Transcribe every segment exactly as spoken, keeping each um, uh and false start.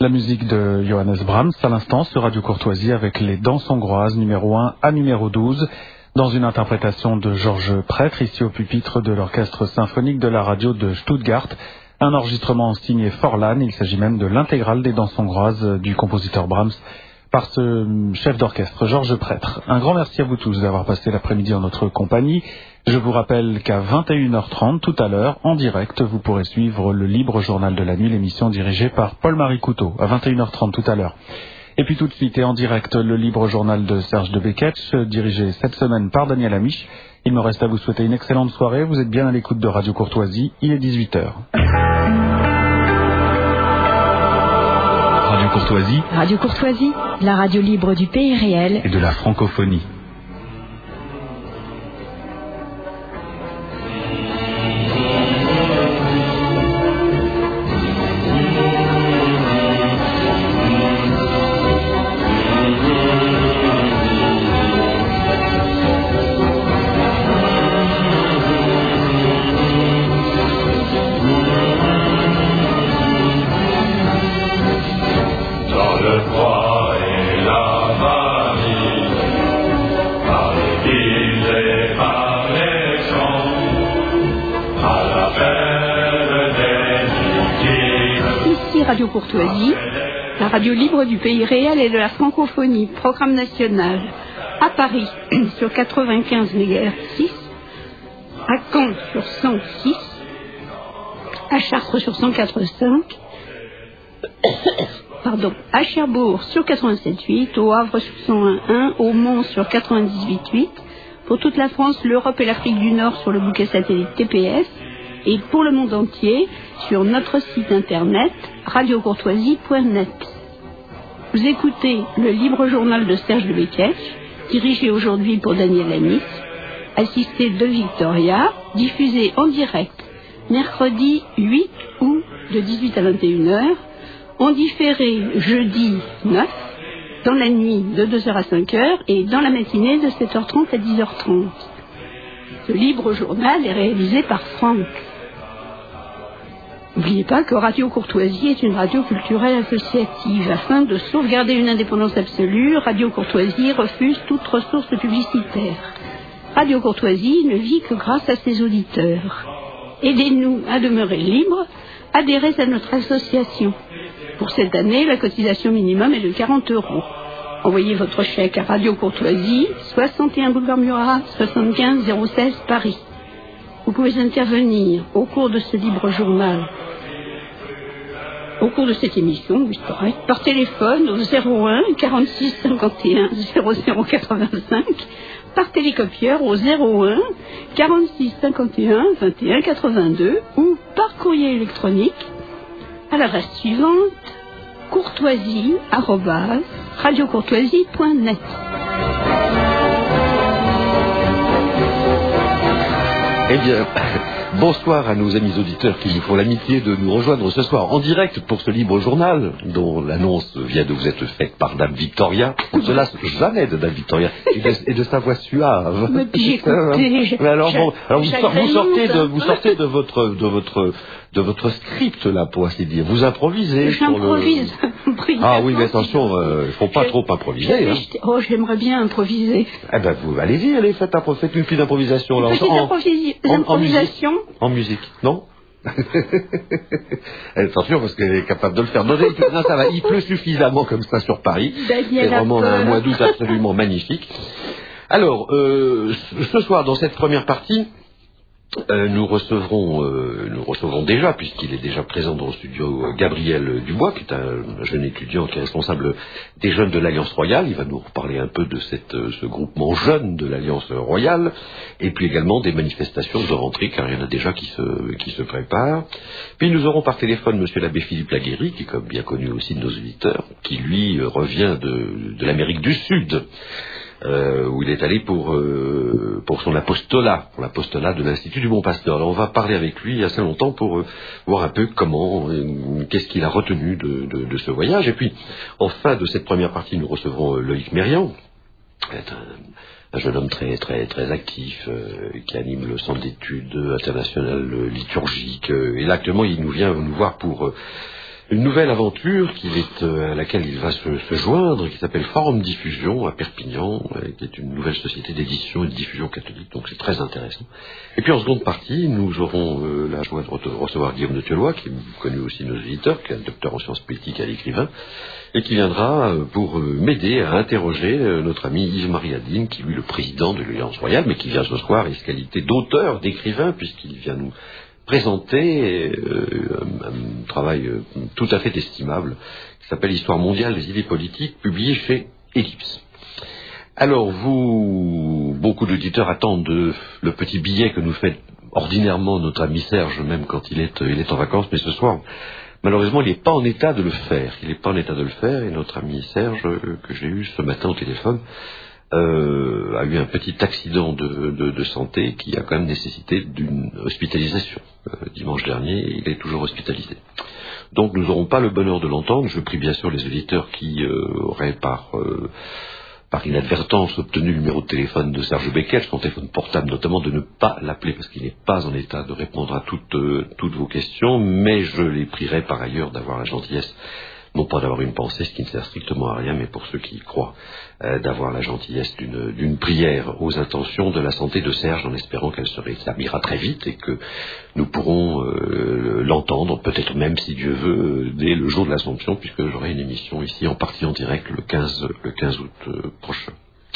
La musique de Johannes Brahms à l'instant sur Radio Courtoisie avec les Danses hongroises numéro un à numéro douze dans une interprétation de Georges Prêtre ici au pupitre de l'orchestre symphonique de la radio de Stuttgart. Un enregistrement signé Forlan, il s'agit même de l'intégrale des Danses hongroises du compositeur Brahms par ce chef d'orchestre Georges Prêtre. Un grand merci à vous tous d'avoir passé l'après-midi en notre compagnie. Je vous rappelle qu'à vingt et une heures trente, tout à l'heure, en direct, vous pourrez suivre le Libre Journal de la Nuit, l'émission dirigée par Paul-Marie Couteau, à vingt et une heures trente tout à l'heure. Et puis tout de suite et en direct, le Libre Journal de Serge de Beketch, dirigé cette semaine par Daniel Amiche. Il me reste à vous souhaiter une excellente soirée. Vous êtes bien à l'écoute de Radio Courtoisie. Il est dix-huit heures. Radio Courtoisie. Radio Courtoisie, la radio libre du pays réel et de la francophonie. Radio Courtoisie, la radio libre du pays réel et de la francophonie, programme national, à Paris sur quatre-vingt-quinze mégahertz, à Caen sur cent six, à Chartres sur cent quatre virgule cinq, pardon, à Cherbourg sur quatre-vingt-sept virgule huit, au Havre sur cent un virgule un, au Mans sur quatre-vingt-dix-huit virgule huit, pour toute la France, l'Europe et l'Afrique du Nord sur le bouquet satellite T P S, et pour le monde entier sur notre site internet radio courtoisie point net. Vous écoutez le Libre Journal de Serge de Beketch, dirigé aujourd'hui pour Daniel Amiche, assisté de Victoria, diffusé en direct mercredi huit août de dix-huit à vingt et une heures, en différé jeudi neuf, dans la nuit de deux heures à cinq heures et dans la matinée de sept heures trente à dix heures trente. Ce Libre Journal est réalisé par Franck. N'oubliez pas que Radio Courtoisie est une radio culturelle associative. Afin de sauvegarder une indépendance absolue, Radio Courtoisie refuse toute ressource publicitaire. Radio Courtoisie ne vit que grâce à ses auditeurs. Aidez-nous à demeurer libres, adhérez à notre association. Pour cette année, la cotisation minimum est de quarante euros. Envoyez votre chèque à Radio Courtoisie, soixante et un boulevard Murat, soixante-quinze zéro seize Paris. Vous pouvez intervenir au cours de ce libre journal, au cours de cette émission, oui, c'est correct, par téléphone au zéro un quarante-six cinquante et un zéro zéro quatre-vingt-cinq, par télécopieur au zéro un quarante-six cinquante et un vingt et un quatre-vingt-deux ou par courrier électronique à l'adresse suivante courtoisie arobase radio courtoisie point net. Eh bien, bonsoir à nos amis auditeurs qui nous font l'amitié de nous rejoindre ce soir en direct pour ce libre journal dont l'annonce vient de vous être faite par Dame Victoria. On ne se lasse jamais de Dame Victoria et de, et de sa voix suave. Mais puis écoutez, Mais alors, bon, alors vous, vous sortez de vous sortez de votre de votre de votre script là pour ainsi dire. Vous improvisez. J'improvise. Le... Ah oui, mais attention, il euh, ne faut pas je, trop improviser. Hein. Oh, j'aimerais bien improviser. Eh ben vous allez-y, allez, faites, un, faites une petite improvisation là. Une petite en, improvisi- en, improvisation. En musique, non? Attention parce qu'elle est capable de le faire. Non, non, ça va, il pleut suffisamment comme ça sur Paris. Daniel c'est vraiment un mois d'août absolument magnifique. Alors, euh, ce soir, dans cette première partie, euh, nous recevrons, euh, nous recevrons déjà, puisqu'il est déjà présent dans le studio, Gabriel Dubois, qui est un jeune étudiant qui est responsable des jeunes de l'Alliance Royale. Il va nous reparler un peu de cette, ce groupement jeune de l'Alliance Royale, et puis également des manifestations de rentrée, car il y en a déjà qui se, qui se préparent. Puis nous aurons par téléphone monsieur l'abbé Philippe Laguéry, qui est comme bien connu aussi de nos auditeurs, qui lui revient de, de l'Amérique du Sud. Euh, où il est allé pour euh, pour son apostolat, pour l'apostolat de l'Institut du Bon Pasteur. Alors on va parler avec lui assez longtemps pour euh, voir un peu comment, euh, qu'est-ce qu'il a retenu de, de, de ce voyage. Et puis, en fin de cette première partie, nous recevrons euh, Loïc Mérian, un, un jeune homme très très très actif euh, qui anime le Centre d'études internationales liturgiques. Euh, et là actuellement, il nous vient nous voir pour euh, une nouvelle aventure qu'il est, euh, à laquelle il va se, se joindre, qui s'appelle Forum Diffusion à Perpignan, euh, qui est une nouvelle société d'édition et de diffusion catholique, donc c'est très intéressant. Et puis en seconde partie, nous aurons euh, la joie de recevoir Guillaume de Thieulois, qui est connu aussi nos éditeurs, qui est un docteur en sciences politiques et l'écrivain, et qui viendra euh, pour euh, m'aider à interroger euh, notre ami Yves-Marie Adeline, qui est lui le président de l'Alliance Royale, mais qui vient ce soir en qualité d'auteur, d'écrivain, puisqu'il vient nous présenter euh, un, un travail euh, tout à fait estimable qui s'appelle Histoire mondiale des idées politiques, publié chez Ellipse. Alors vous, beaucoup d'auditeurs attendent de, le petit billet que nous fait ordinairement notre ami Serge, même quand il est, il est en vacances, mais ce soir, malheureusement, il n'est pas en état de le faire. Il n'est pas en état de le faire, et notre ami Serge, euh, que j'ai eu ce matin au téléphone, Euh, a eu un petit accident de, de, de santé qui a quand même nécessité d'une hospitalisation. Euh, dimanche dernier, il est toujours hospitalisé. Donc nous n'aurons pas le bonheur de l'entendre. Je prie bien sûr les auditeurs qui euh, auraient par, euh, par inadvertance obtenu le numéro de téléphone de Serge Becquet, son téléphone portable notamment, de ne pas l'appeler parce qu'il n'est pas en état de répondre à toutes, euh, toutes vos questions, mais je les prierai par ailleurs d'avoir la gentillesse, non pas d'avoir une pensée, ce qui ne sert strictement à rien, mais pour ceux qui y croient, euh, d'avoir la gentillesse d'une, d'une prière aux intentions de la santé de Serge, en espérant qu'elle se rétablira très vite et que nous pourrons euh, l'entendre, peut-être même, si Dieu veut, dès le jour de l'Assomption, puisque j'aurai une émission ici en partie en direct le quinze, le quinze août euh, prochain.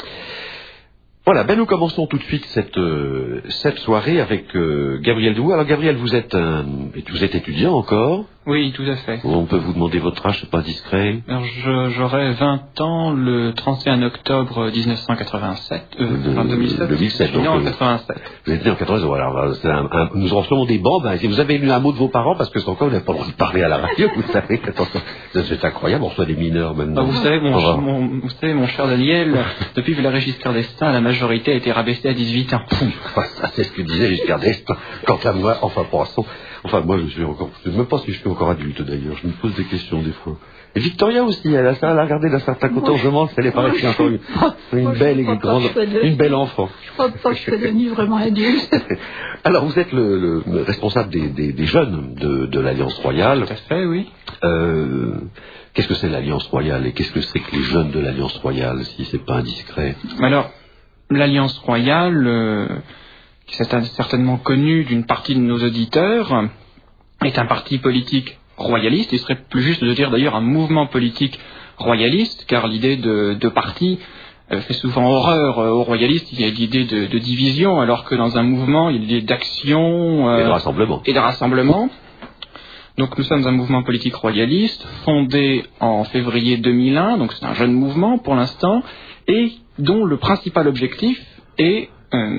Voilà, ben nous commençons tout de suite cette, euh, cette soirée avec euh, Gabriel Dou. Alors Gabriel, vous êtes un, vous êtes étudiant encore ? Oui, tout à fait. On peut vous demander votre âge, c'est pas discret. Alors je, j'aurai vingt ans le trente et un octobre dix-neuf cent quatre-vingt-sept. Euh, de, enfin, deux mille sept. deux mille sept. Je suis né en euh, quatre-vingt-sept. Vous êtes né en quatre-vingt-sept. Voilà, c'est un, un, nous en recevons des bandes. Ben, si vous avez eu un mot de vos parents, parce que c'est encore, vous n'avez pas le droit de parler à la radio, vous savez. Attention, c'est incroyable, on reçoit des mineurs maintenant. Ah, vous savez, mon, oh, mon, vous savez, mon cher Daniel, depuis que le Giscard d'Estaing, la majorité a été rabaissée à dix-huit ans. Ça, c'est ce que disait Giscard d'Estaing. Quant à moi, enfin, pour l'instant, enfin, moi, je suis encore, je ne sais même pas si je suis encore adulte d'ailleurs. Je me pose des questions des fois. Et Victoria aussi, elle a ça, elle a regardé d'un certain côté, je demande si elle est pareille encore une, une moi, belle et une grande, de... une belle enfant. Je crois pas que je sois devenue vraiment adulte. Alors, vous êtes le, le responsable des, des, des jeunes de, de l'Alliance Royale. Tout à fait, oui. Euh, qu'est-ce que c'est l'Alliance Royale et qu'est-ce que c'est que les jeunes de l'Alliance Royale, si c'est pas indiscret? Alors, l'Alliance Royale, euh, qui est certainement connue d'une partie de nos auditeurs, est un parti politique royaliste. Il serait plus juste de dire d'ailleurs un mouvement politique royaliste, car l'idée de, de parti euh, fait souvent horreur euh, aux royalistes. Il y a l'idée de, de division, alors que dans un mouvement, il y a l'idée d'action euh, et de rassemblement. Et de rassemblement. Donc nous sommes un mouvement politique royaliste, fondé en février deux mille un, donc c'est un jeune mouvement pour l'instant, et dont le principal objectif est euh,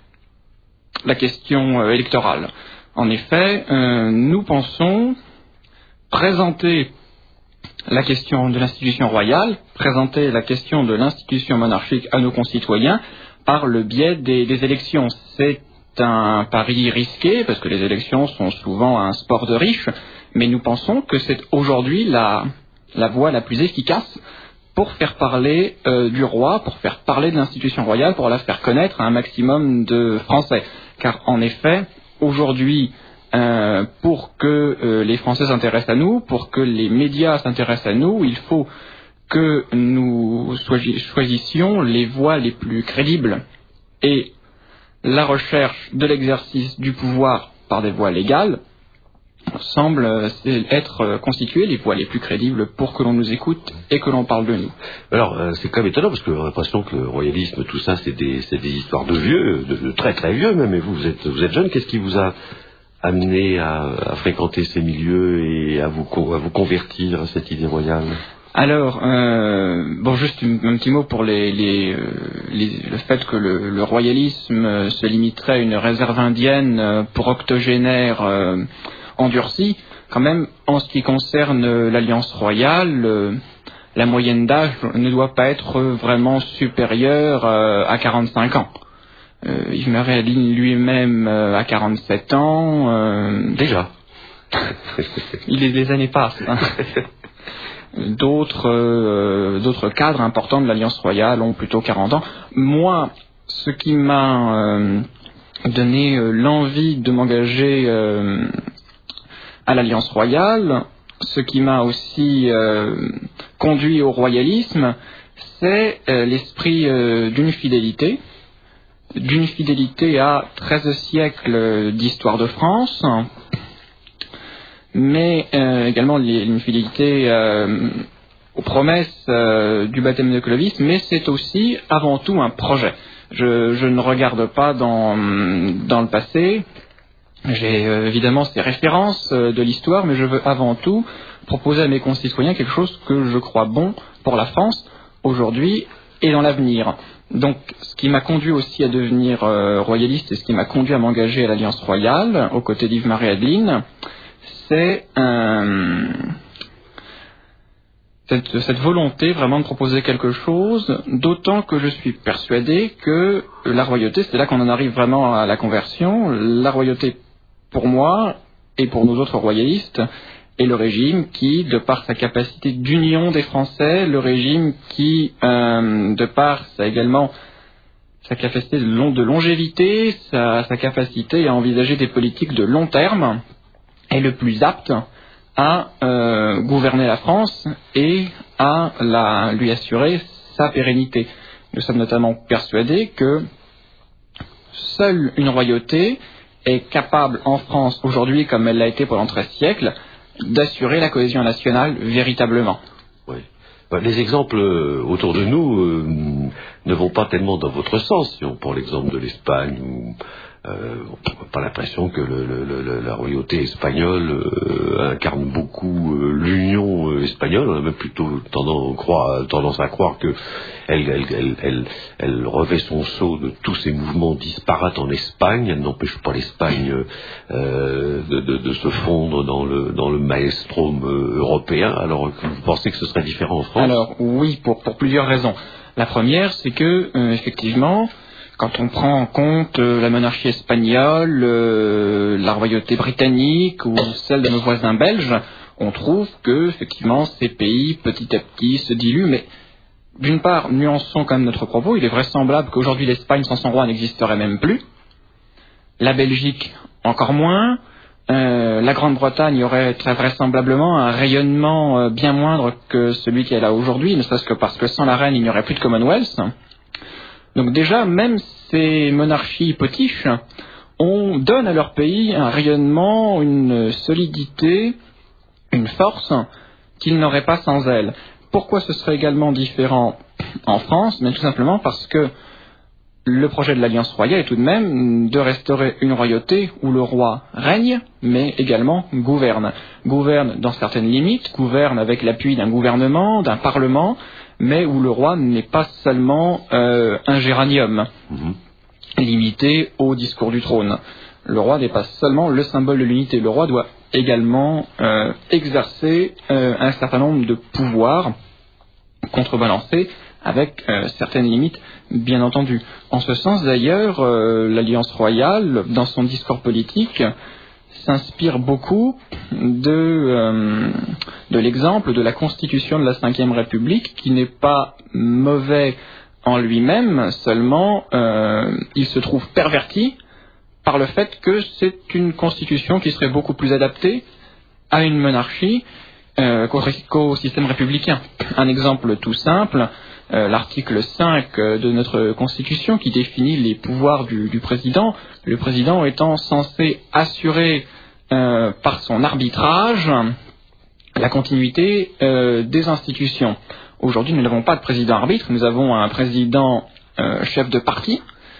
la question euh, électorale. En effet, euh, nous pensons présenter la question de l'institution royale, présenter la question de l'institution monarchique à nos concitoyens par le biais des, des élections. C'est un pari risqué, parce que les élections sont souvent un sport de riches, mais nous pensons que c'est aujourd'hui la, la voie la plus efficace pour faire parler euh, du roi, pour faire parler de l'institution royale, pour la faire connaître à un maximum de Français. Car en effet, aujourd'hui, euh, pour que euh, les Français s'intéressent à nous, pour que les médias s'intéressent à nous, il faut que nous choisissions les voies les plus crédibles. Et la recherche de l'exercice du pouvoir par des voies légales semble être constituée les voies les plus crédibles pour que l'on nous écoute et que l'on parle de nous. Alors, euh, c'est quand même étonnant, parce que j'ai l'impression que le royalisme, tout ça, c'est des, c'est des histoires de vieux, de, de très très vieux même, et vous, vous êtes, vous êtes jeune. Qu'est-ce qui vous a amené à, à fréquenter ces milieux et à vous, à vous convertir à cette idée royale? Alors, euh, bon, juste un, un petit mot pour les, les, euh, les, le fait que le, le royalisme se limiterait à une réserve indienne pour octogénaires euh, endurcis. Quand même, en ce qui concerne l'Alliance royale, euh, la moyenne d'âge ne doit pas être vraiment supérieure euh, à quarante-cinq ans. Euh, Yves-Marie Adeline lui-même euh, à quarante-sept ans. Euh, Déjà. il, les années passent. Hein. D'autres, euh, d'autres cadres importants de l'Alliance royale ont plutôt quarante ans. Moi, ce qui m'a euh, donné euh, l'envie de m'engager euh, à l'Alliance royale, ce qui m'a aussi euh, conduit au royalisme, c'est euh, l'esprit euh, d'une fidélité, d'une fidélité à treize siècles d'histoire de France, mais euh, également une fidélité euh, aux promesses euh, du baptême de Clovis, mais c'est aussi avant tout un projet. Je, je ne regarde pas dans, dans le passé, j'ai euh, évidemment ces références euh, de l'histoire, mais je veux avant tout proposer à mes concitoyens quelque chose que je crois bon pour la France aujourd'hui et dans l'avenir. Donc, ce qui m'a conduit aussi à devenir euh, royaliste et ce qui m'a conduit à m'engager à l'Alliance royale, aux côtés d'Yves-Marie Adeline, c'est euh, cette, cette volonté vraiment de proposer quelque chose, d'autant que je suis persuadé que la royauté, c'est là qu'on en arrive vraiment à la conversion, la royauté, pour moi, et pour nos autres royalistes, est le régime qui, de par sa capacité d'union des Français, le régime qui, euh, de par sa, également sa capacité de, long, de longévité, sa, sa capacité à envisager des politiques de long terme, est le plus apte à euh, gouverner la France et à la, lui assurer sa pérennité. Nous sommes notamment persuadés que seule une royauté est capable en France aujourd'hui, comme elle l'a été pendant treize siècles, d'assurer la cohésion nationale véritablement. Oui. Les exemples autour de nous euh, ne vont pas tellement dans votre sens. Si on prend l'exemple de l'Espagne, où euh, on n'a pas l'impression que le, le, le, la royauté espagnole euh, incarne beaucoup euh, l'union euh, espagnole. On a même plutôt tendance, croire, tendance à croire que elle, elle, elle, elle, elle revêt son sceau de tous ces mouvements disparates en Espagne. Elle n'empêche pas l'Espagne euh, de, de, de se fondre dans le, dans le maelstrom euh, européen. Alors, vous pensez que ce serait différent en France ? Alors, oui, pour, pour plusieurs raisons. La première, c'est que, euh, effectivement, quand on prend en compte euh, la monarchie espagnole, euh, la royauté britannique ou celle de nos voisins belges, on trouve que, effectivement, ces pays, petit à petit, se diluent, mais d'une part, nuançons quand même notre propos. Il est vraisemblable qu'aujourd'hui l'Espagne sans son roi n'existerait même plus. La Belgique, encore moins. Euh, la Grande-Bretagne aurait très vraisemblablement un rayonnement euh, bien moindre que celui qu'elle a aujourd'hui, ne serait-ce que parce que sans la reine, il n'y aurait plus de Commonwealth. Donc déjà, même ces monarchies potiches, on donne à leur pays un rayonnement, une solidité, une force qu'ils n'auraient pas sans elles. Pourquoi ce serait également différent en France ? Mais tout simplement parce que le projet de l'Alliance royale est tout de même de restaurer une royauté où le roi règne, mais également gouverne. Gouverne dans certaines limites, gouverne avec l'appui d'un gouvernement, d'un parlement, mais où le roi n'est pas seulement euh, un géranium, mmh. limité au discours du trône. Le roi n'est pas seulement le symbole de l'unité. Le roi doit également euh, exercer euh, un certain nombre de pouvoirs contrebalancés avec euh, certaines limites, bien entendu. En ce sens, d'ailleurs, euh, l'Alliance royale, dans son discours politique, s'inspire beaucoup de, euh, de l'exemple de la Constitution de la cinquième République, qui n'est pas mauvais en lui-même, seulement euh, il se trouve perverti par le fait que c'est une Constitution qui serait beaucoup plus adaptée à une monarchie euh, qu'au, qu'au système républicain. Un exemple tout simple, Euh, l'article cinq de notre Constitution qui définit les pouvoirs du, du président, le président étant censé assurer euh, par son arbitrage la continuité euh, des institutions. Aujourd'hui, nous n'avons pas de président arbitre, nous avons un président euh, chef de parti,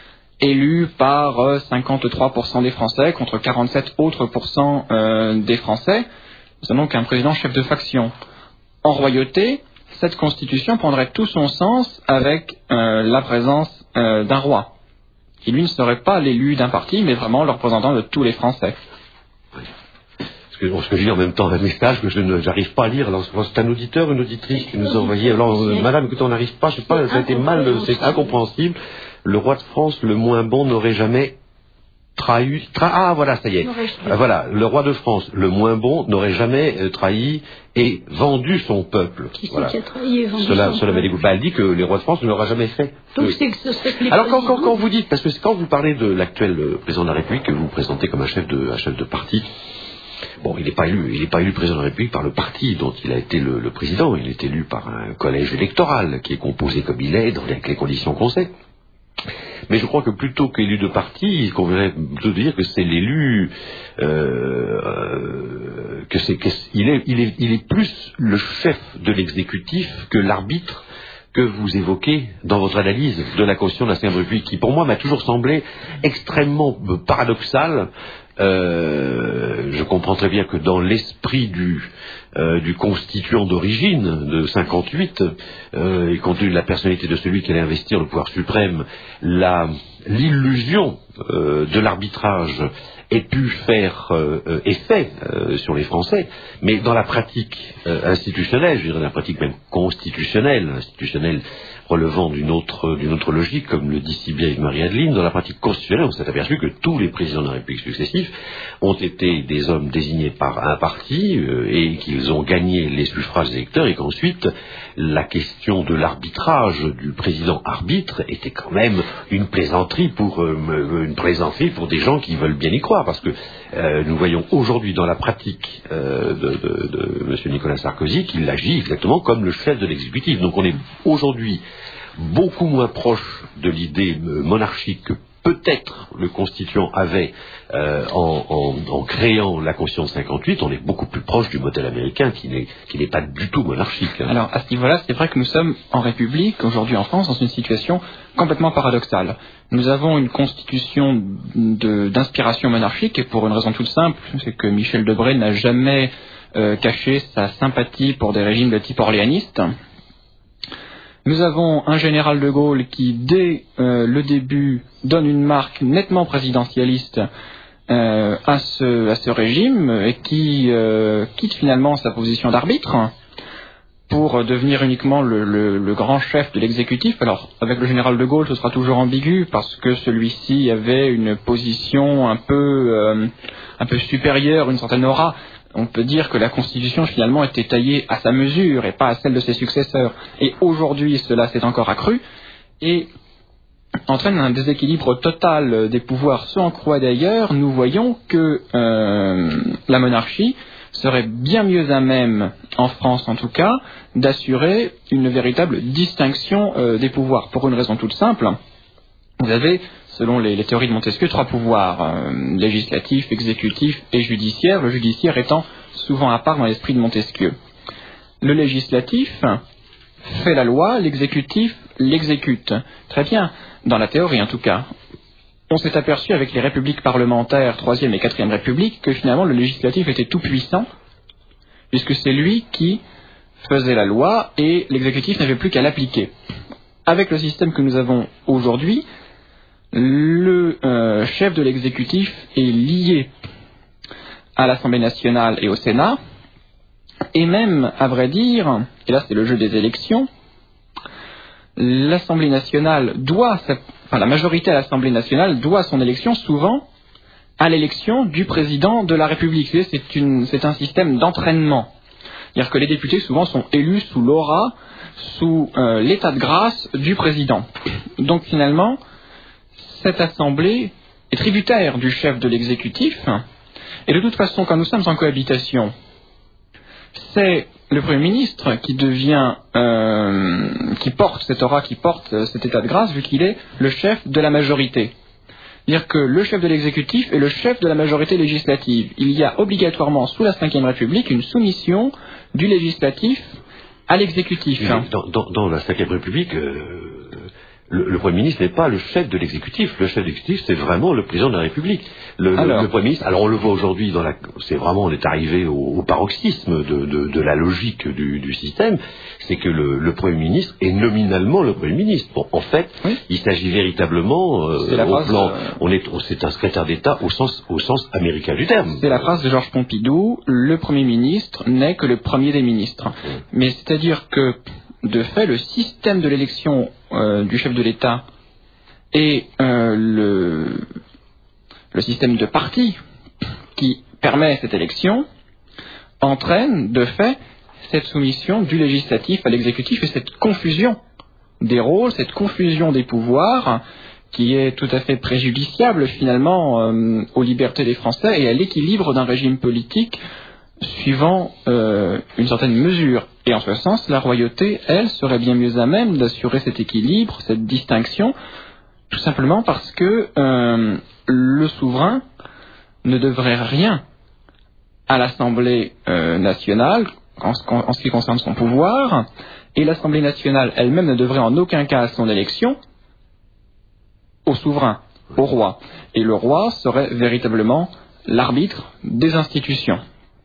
élu par euh, cinquante-trois pour cent des Français contre quarante-sept autres pourcents euh, des Français. Nous avons donc un président chef de faction. En royauté, cette constitution prendrait tout son sens avec euh, la présence euh, d'un roi, qui lui ne serait pas l'élu d'un parti, mais vraiment le représentant de tous les Français. Oui. Ce que, ce que je lis en même temps un message que je n'arrive pas à lire. Alors, c'est un auditeur, une auditrice qui nous a envoyé. Alors, euh, madame, écoutez, on n'arrive pas, je sais pas, ça a été mal, c'est incompréhensible. Le roi de France, le moins bon, n'aurait jamais trahi. Tra, ah, voilà, ça y est. Euh, voilà, le roi de France, le moins bon, n'aurait jamais euh, trahi et vendu son peuple. Qui voilà. c'est qui a trahi et vendu Cela, son cela peuple. bah, elle dit que les rois de France ne l'auraient jamais fait. Donc que... c'est que ce serait que les Alors quand, quand, présidents- quand vous dites, parce que quand vous parlez de l'actuel euh, président de la République, que vous présentez comme un chef de, un chef de parti, bon, il n'est pas élu, il n'est pas élu président de la République par le parti dont il a été le, le président. Il est élu par un collège électoral qui est composé comme il est, dans les, les conditions qu'on sait. Mais je crois que plutôt qu'élu de parti, il conviendrait plutôt de dire que c'est l'élu, euh, euh, que c'est, que c'est, il est, il est, il est plus le chef de l'exécutif que l'arbitre que vous évoquez dans votre analyse de la Constitution de la cinquième République, qui pour moi m'a toujours semblé extrêmement paradoxale. Euh, je comprends très bien que dans l'esprit du, euh, du constituant d'origine de cinquante-huit, euh, et compte tenu de la personnalité de celui qui allait investir le pouvoir suprême, la, l'illusion euh, de l'arbitrage ait pu faire euh, effet euh, sur les Français, mais dans la pratique euh, institutionnelle, je dirais dans la pratique même constitutionnelle, institutionnelle relevant d'une autre, d'une autre logique, comme le dit si bien Yves-Marie Adeline, dans la pratique constitutionnelle, on s'est aperçu que tous les présidents de la République successifs ont été des hommes désignés par un parti euh, et qu'ils ont gagné les suffrages des électeurs, et qu'ensuite la question de l'arbitrage du président arbitre était quand même une plaisanterie pour euh, une plaisanterie pour des gens qui veulent bien y croire, parce que euh, nous voyons aujourd'hui dans la pratique euh, de, de, de M. Nicolas Sarkozy qu'il agit exactement comme le chef de l'exécutif. Donc on est aujourd'hui beaucoup moins proche de l'idée monarchique que peut-être le constituant avait euh, en, en, en créant la Constitution de cinquante-huit. On est beaucoup plus proche du modèle américain qui n'est, qui n'est pas du tout monarchique. Hein. Alors à ce niveau-là, c'est vrai que nous sommes en République, aujourd'hui en France, dans une situation complètement paradoxale. Nous avons une constitution de, d'inspiration monarchique, et pour une raison toute simple, c'est que Michel Debré n'a jamais euh, caché sa sympathie pour des régimes de type orléaniste. Nous avons un général de Gaulle qui, dès euh, le début, donne une marque nettement présidentialiste euh, à, ce, à ce régime, et qui euh, quitte finalement sa position d'arbitre pour devenir uniquement le, le, le grand chef de l'exécutif. Alors, avec le général de Gaulle, ce sera toujours ambigu, parce que celui-ci avait une position un peu, euh, un peu supérieure, une certaine aura. On peut dire que la Constitution, finalement, était taillée à sa mesure et pas à celle de ses successeurs. Et aujourd'hui, cela s'est encore accru et entraîne un déséquilibre total des pouvoirs. Ce en quoi, d'ailleurs, nous voyons que euh, la monarchie serait bien mieux à même, en France en tout cas, d'assurer une véritable distinction euh, des pouvoirs. Pour une raison toute simple, vous avez, selon les, les théories de Montesquieu, trois pouvoirs, euh, législatif, exécutif et judiciaire, le judiciaire étant souvent à part dans l'esprit de Montesquieu. Le législatif fait la loi, l'exécutif l'exécute. Très bien, dans la théorie en tout cas. On s'est aperçu avec les républiques parlementaires, troisième et quatrième république, que finalement le législatif était tout puissant, puisque c'est lui qui faisait la loi et l'exécutif n'avait plus qu'à l'appliquer. Avec le système que nous avons aujourd'hui, le euh, chef de l'exécutif est lié à l'Assemblée nationale et au Sénat, et même, à vrai dire, et là c'est le jeu des élections, l'Assemblée nationale doit, enfin la majorité à l'Assemblée nationale doit son élection souvent à l'élection du président de la République. C'est, une, c'est un système d'entraînement. C'est-à-dire que les députés souvent sont élus sous l'aura, sous euh, l'état de grâce du président. Donc finalement, cette assemblée est tributaire du chef de l'exécutif, et de toute façon, quand nous sommes en cohabitation, c'est le Premier ministre qui devient, euh, qui porte cette aura, qui porte cet état de grâce, vu qu'il est le chef de la majorité. C'est-à-dire que le chef de l'exécutif est le chef de la majorité législative. Il y a obligatoirement, sous la cinquième République, une soumission du législatif à l'exécutif. Dans, dans, dans la cinquième République, euh, le, le Premier ministre n'est pas le chef de l'exécutif. Le chef de l'exécutif, c'est vraiment le président de la République. Le, alors, le, le Premier ministre, alors on le voit aujourd'hui, dans la, c'est vraiment, on est arrivé au, au paroxysme de, de, de la logique du, du système, c'est que le, le Premier ministre est nominalement le Premier ministre. Bon, en fait, oui. il s'agit véritablement, euh, au phrase, plan, euh... on est, c'est un secrétaire d'État au sens, au sens américain du terme. C'est la phrase de Georges Pompidou, le Premier ministre n'est que le premier des ministres. Oui. Mais c'est-à-dire que, de fait, le système de l'élection euh, du chef de l'État et euh, le, le système de parti qui permet cette élection entraîne, de fait, cette soumission du législatif à l'exécutif et cette confusion des rôles, cette confusion des pouvoirs qui est tout à fait préjudiciable finalement euh, aux libertés des Français et à l'équilibre d'un régime politique suivant euh, une certaine mesure. Et en ce sens, la royauté, elle, serait bien mieux à même d'assurer cet équilibre, cette distinction, tout simplement parce que euh, le souverain ne devrait rien à l'Assemblée euh, nationale en ce, en ce qui concerne son pouvoir, et l'Assemblée nationale elle-même ne devrait en aucun cas à son élection au souverain, au roi. Et le roi serait véritablement l'arbitre des institutions.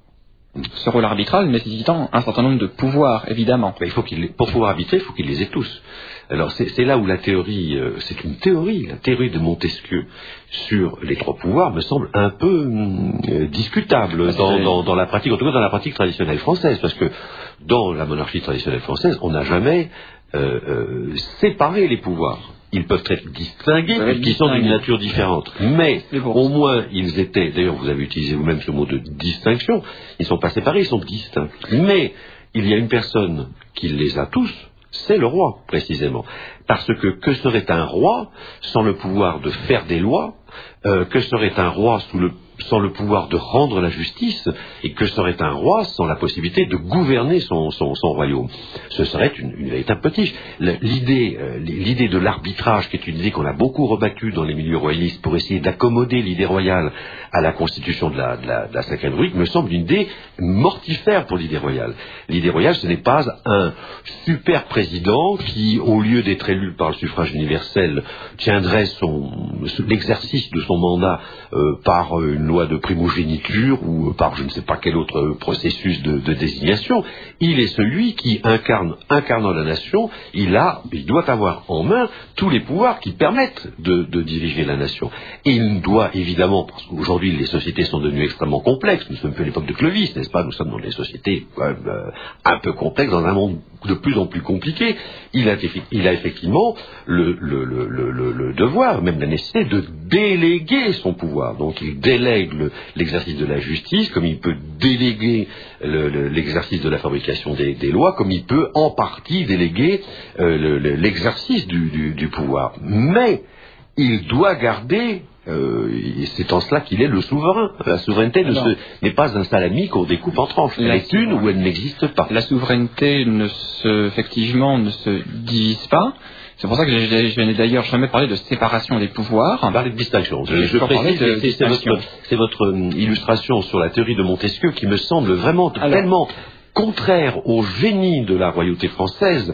Ce rôle arbitral nécessitant un certain nombre de pouvoirs, évidemment. Mais il faut qu'il, pour pouvoir arbitrer, il faut qu'il les ait tous. Alors c'est, c'est là où la théorie, euh, c'est une théorie, la théorie de Montesquieu sur les trois pouvoirs me semble un peu euh, discutable dans, dans, dans la pratique, en tout cas dans la pratique traditionnelle française, parce que dans la monarchie traditionnelle française, on n'a jamais euh, euh, séparé les pouvoirs. Ils peuvent être distingués, puisqu'ils sont d'une nature différente. Mais, au moins, ils étaient, d'ailleurs, vous avez utilisé vous-même ce mot de distinction, ils ne sont pas séparés, ils sont distincts. Mais, il y a une personne qui les a tous, c'est le roi, précisément. Parce que, que serait un roi sans le pouvoir de faire des lois, euh, que serait un roi sous le sans le pouvoir de rendre la justice, et que serait un roi sans la possibilité de gouverner son, son, son royaume. Ce serait une, une véritable potiche. L'idée, euh, l'idée de l'arbitrage, qui est une idée qu'on a beaucoup rebattue dans les milieux royalistes pour essayer d'accommoder l'idée royale à la constitution de la, de la, de la Cinquième République, me semble une idée mortifère pour l'idée royale. L'idée royale, ce n'est pas un super président qui, au lieu d'être élu par le suffrage universel, tiendrait son, l'exercice de son mandat euh, par une loi de primogéniture ou par je ne sais pas quel autre processus de, de désignation. Il est celui qui incarne, incarnant la nation, il a, il doit avoir en main tous les pouvoirs qui permettent de, de diriger la nation. Et il doit évidemment, parce qu'aujourd'hui les sociétés sont devenues extrêmement complexes, nous sommes plus à l'époque de Clovis, n'est-ce pas, nous sommes dans des sociétés euh, un peu complexes, dans un monde de plus en plus compliqué, il a, il a effectivement le, le, le, le, le devoir, même la nécessité de déléguer son pouvoir. Donc il délègue Le, l'exercice de la justice, comme il peut déléguer le, le, l'exercice de la fabrication des, des lois, comme il peut en partie déléguer euh, le, le, l'exercice du, du, du pouvoir. Mais il doit garder, euh, et c'est en cela qu'il est le souverain. La souveraineté ne se, n'est pas un salami qu'on découpe en tranches. Elle est une ou elle n'existe pas. La souveraineté ne se, effectivement ne se divise pas. C'est pour ça que je, je n'ai d'ailleurs jamais parlé de séparation des pouvoirs. On parlait de distinction. Je, je précise, de c'est, c'est, votre, c'est votre illustration sur la théorie de Montesquieu qui me semble vraiment Alors, tellement contraire au génie de la royauté française.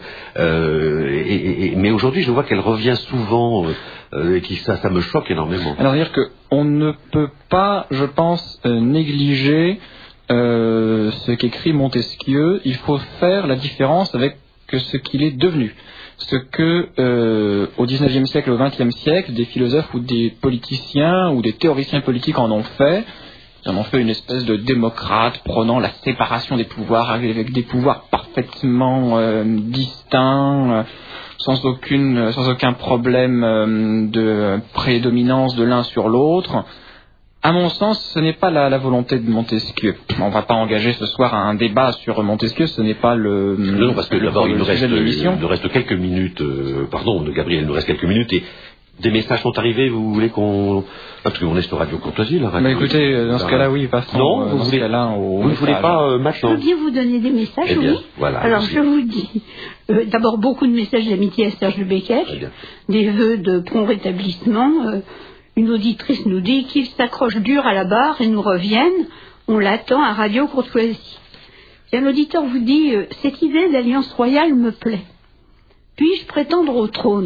Euh, et, et, mais aujourd'hui, je vois qu'elle revient souvent euh, et qui ça, ça me choque énormément. Alors, dire que on ne peut pas, je pense, euh, négliger euh, ce qu'écrit Montesquieu. Il faut faire la différence avec ce qu'il est devenu. Ce que, euh, au dix-neuvième siècle, au vingtième siècle, des philosophes ou des politiciens ou des théoriciens politiques en ont fait. Ils en ont fait une espèce de démocrate prônant la séparation des pouvoirs avec des pouvoirs parfaitement euh, distincts, euh, sans aucune, sans aucun problème euh, de prédominance de l'un sur l'autre. À mon sens, ce n'est pas la, la volonté de Montesquieu. On ne va pas engager ce soir un débat sur Montesquieu, ce n'est pas le... Non, parce que d'abord, il nous reste, il nous reste quelques minutes, euh, pardon, Gabriel, il nous reste quelques minutes, et des messages sont arrivés, vous voulez qu'on... Parce qu'on est sur Radio Courtoisie, la radio... Mais écoutez, dans ce cas-là, oui, passons non, euh, vous dans voulez, ce cas-là au vous ne voulez pas euh, maintenant. Je peux bien vous donner des messages, eh bien, oui. Voilà, alors, je vous dis, euh, d'abord, beaucoup de messages d'amitié à Serge de Becquec, des vœux de prompt rétablissement... Euh, Une auditrice nous dit qu'il s'accroche dur à la barre et nous revienne. On l'attend à Radio Courtoisie. Et un auditeur vous dit euh, « Cette idée d'alliance royale me plaît. Puis-je prétendre au trône ?»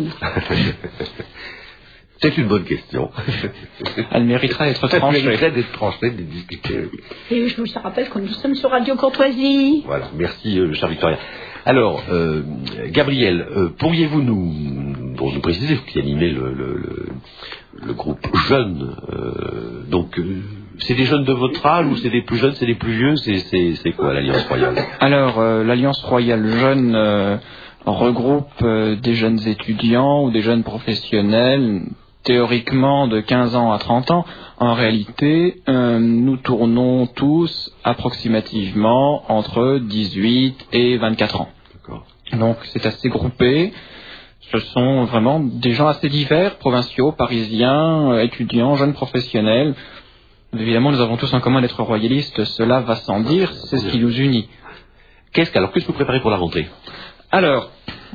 C'est une bonne question. Elle mériterait d'être tranchée. Elle mériterait d'être tranchée, d'être discutée. Et je vous rappelle que nous sommes sur Radio Courtoisie. Voilà, merci, euh, cher Victoria. Alors, euh, Gabriel, euh, pourriez-vous nous, bon, nous préciser, vous qui animez le, le, le, le groupe jeune, euh, donc euh, c'est des jeunes de votre âge ou c'est des plus jeunes, c'est des plus vieux, c'est, c'est, c'est quoi l'Alliance Royale ? Alors, euh, l'Alliance Royale Jeune euh, regroupe euh, des jeunes étudiants ou des jeunes professionnels, théoriquement de quinze ans à trente ans. En réalité, euh, nous tournons tous approximativement entre dix-huit et vingt-quatre ans. D'accord. Donc c'est assez groupé. Ce sont vraiment des gens assez divers, provinciaux, parisiens, euh, étudiants, jeunes professionnels. Évidemment, nous avons tous en commun d'être royalistes, cela va sans dire, c'est ce qui nous unit. Qu'est-ce, alors, qu'est-ce que vous préparez pour la rentrée? Alors,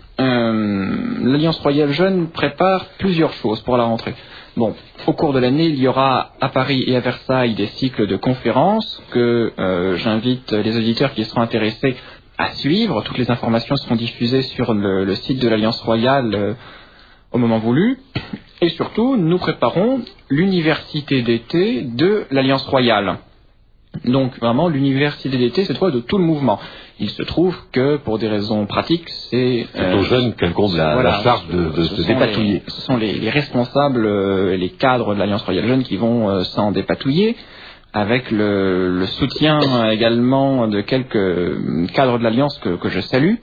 euh, l'Alliance Royale Jeune prépare plusieurs choses pour la rentrée. Bon, au cours de l'année, il y aura à Paris et à Versailles des cycles de conférences que euh, j'invite les auditeurs qui seront intéressés à suivre. Toutes les informations seront diffusées sur le, le site de l'Alliance Royale euh, au moment voulu. Et surtout, nous préparons l'université d'été de l'Alliance Royale. Donc vraiment, l'université d'été, c'est toi de tout le mouvement. Il se trouve que, pour des raisons pratiques, c'est... C'est aux euh, jeunes qu'incombe la, voilà, la charge de, de se dépatouiller. Les, ce sont les, les responsables, euh, les cadres de l'Alliance Royale Jeune qui vont euh, s'en dépatouiller, avec le, le soutien euh, également de quelques cadres de l'Alliance que, que je salue.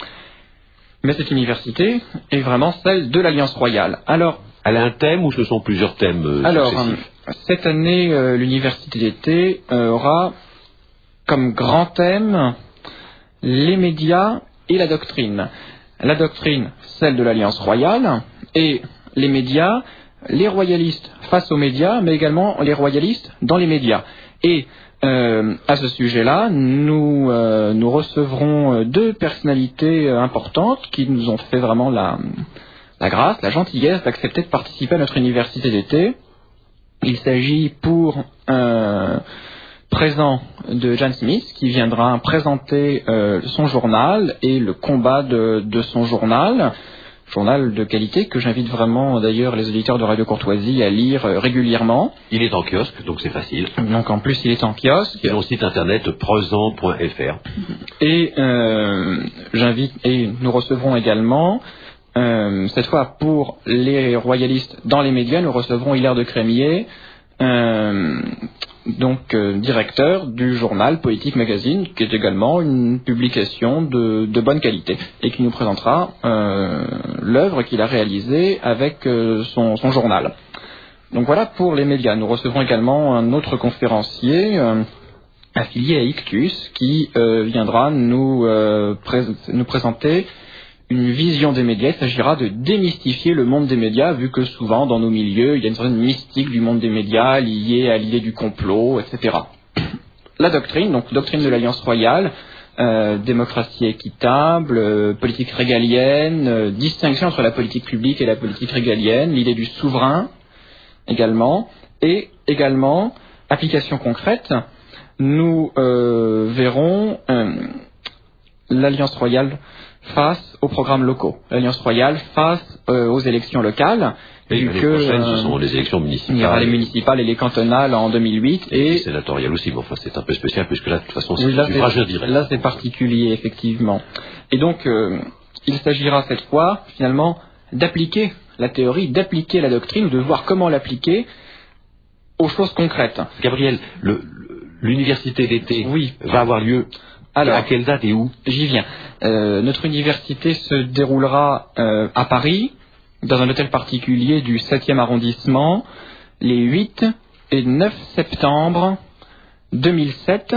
Mais cette université est vraiment celle de l'Alliance Royale. Alors, elle a un thème ou ce sont plusieurs thèmes euh, alors, successifs? Cette année, euh, l'université d'été euh, aura comme grand thème les médias et la doctrine. La doctrine, celle de l'Alliance Royale, et les médias, les royalistes face aux médias, mais également les royalistes dans les médias. Et euh, à ce sujet-là, nous, euh, nous recevrons deux personnalités importantes qui nous ont fait vraiment la, la grâce, la gentillesse d'accepter de participer à notre université d'été. Il s'agit pour un présent de Jan Smith qui viendra présenter euh, son journal et le combat de, de son journal, journal de qualité que j'invite vraiment d'ailleurs les auditeurs de Radio Courtoisie à lire euh, régulièrement. Il est en kiosque, donc c'est facile. Donc en plus il est en kiosque. Et son site internet present point f r. Et euh, j'invite et nous recevrons également Euh, cette fois, pour les royalistes dans les médias, nous recevrons Hilaire de Crémier, euh, donc euh, directeur du journal Politique Magazine, qui est également une publication de, de bonne qualité, et qui nous présentera euh, l'œuvre qu'il a réalisée avec euh, son, son journal. Donc voilà pour les médias. Nous recevrons également un autre conférencier euh, affilié à Ictus, qui euh, viendra nous, euh, pré- nous présenter une vision des médias. Il s'agira de démystifier le monde des médias, vu que souvent, dans nos milieux, il y a une certaine mystique du monde des médias liée à l'idée du complot, et cetera. La doctrine, donc doctrine de l'Alliance Royale, euh, démocratie équitable, euh, politique régalienne, euh, distinction entre la politique publique et la politique régalienne, l'idée du souverain également, et également, application concrète, nous euh, verrons euh, l'Alliance Royale face aux programmes locaux. L'Alliance Royale face euh, aux élections locales. Et l'année que, prochaine, euh, ce sont les élections municipales. Il y aura les municipales et les cantonales en deux mille huit. Et, et les et sénatoriales aussi, mais enfin c'est un peu spécial, puisque là, de toute façon, c'est oui, là, du suffrage direct. Là, c'est particulier, effectivement. Et donc, euh, il s'agira cette fois, finalement, d'appliquer la théorie, d'appliquer la doctrine, de voir comment l'appliquer aux choses concrètes. Gabriel, le, l'université d'été oui. va avoir lieu Alors, à quelle date et où? J'y viens. Euh, notre université se déroulera euh, à Paris, dans un hôtel particulier du septième arrondissement, les huit et neuf septembre deux mille sept.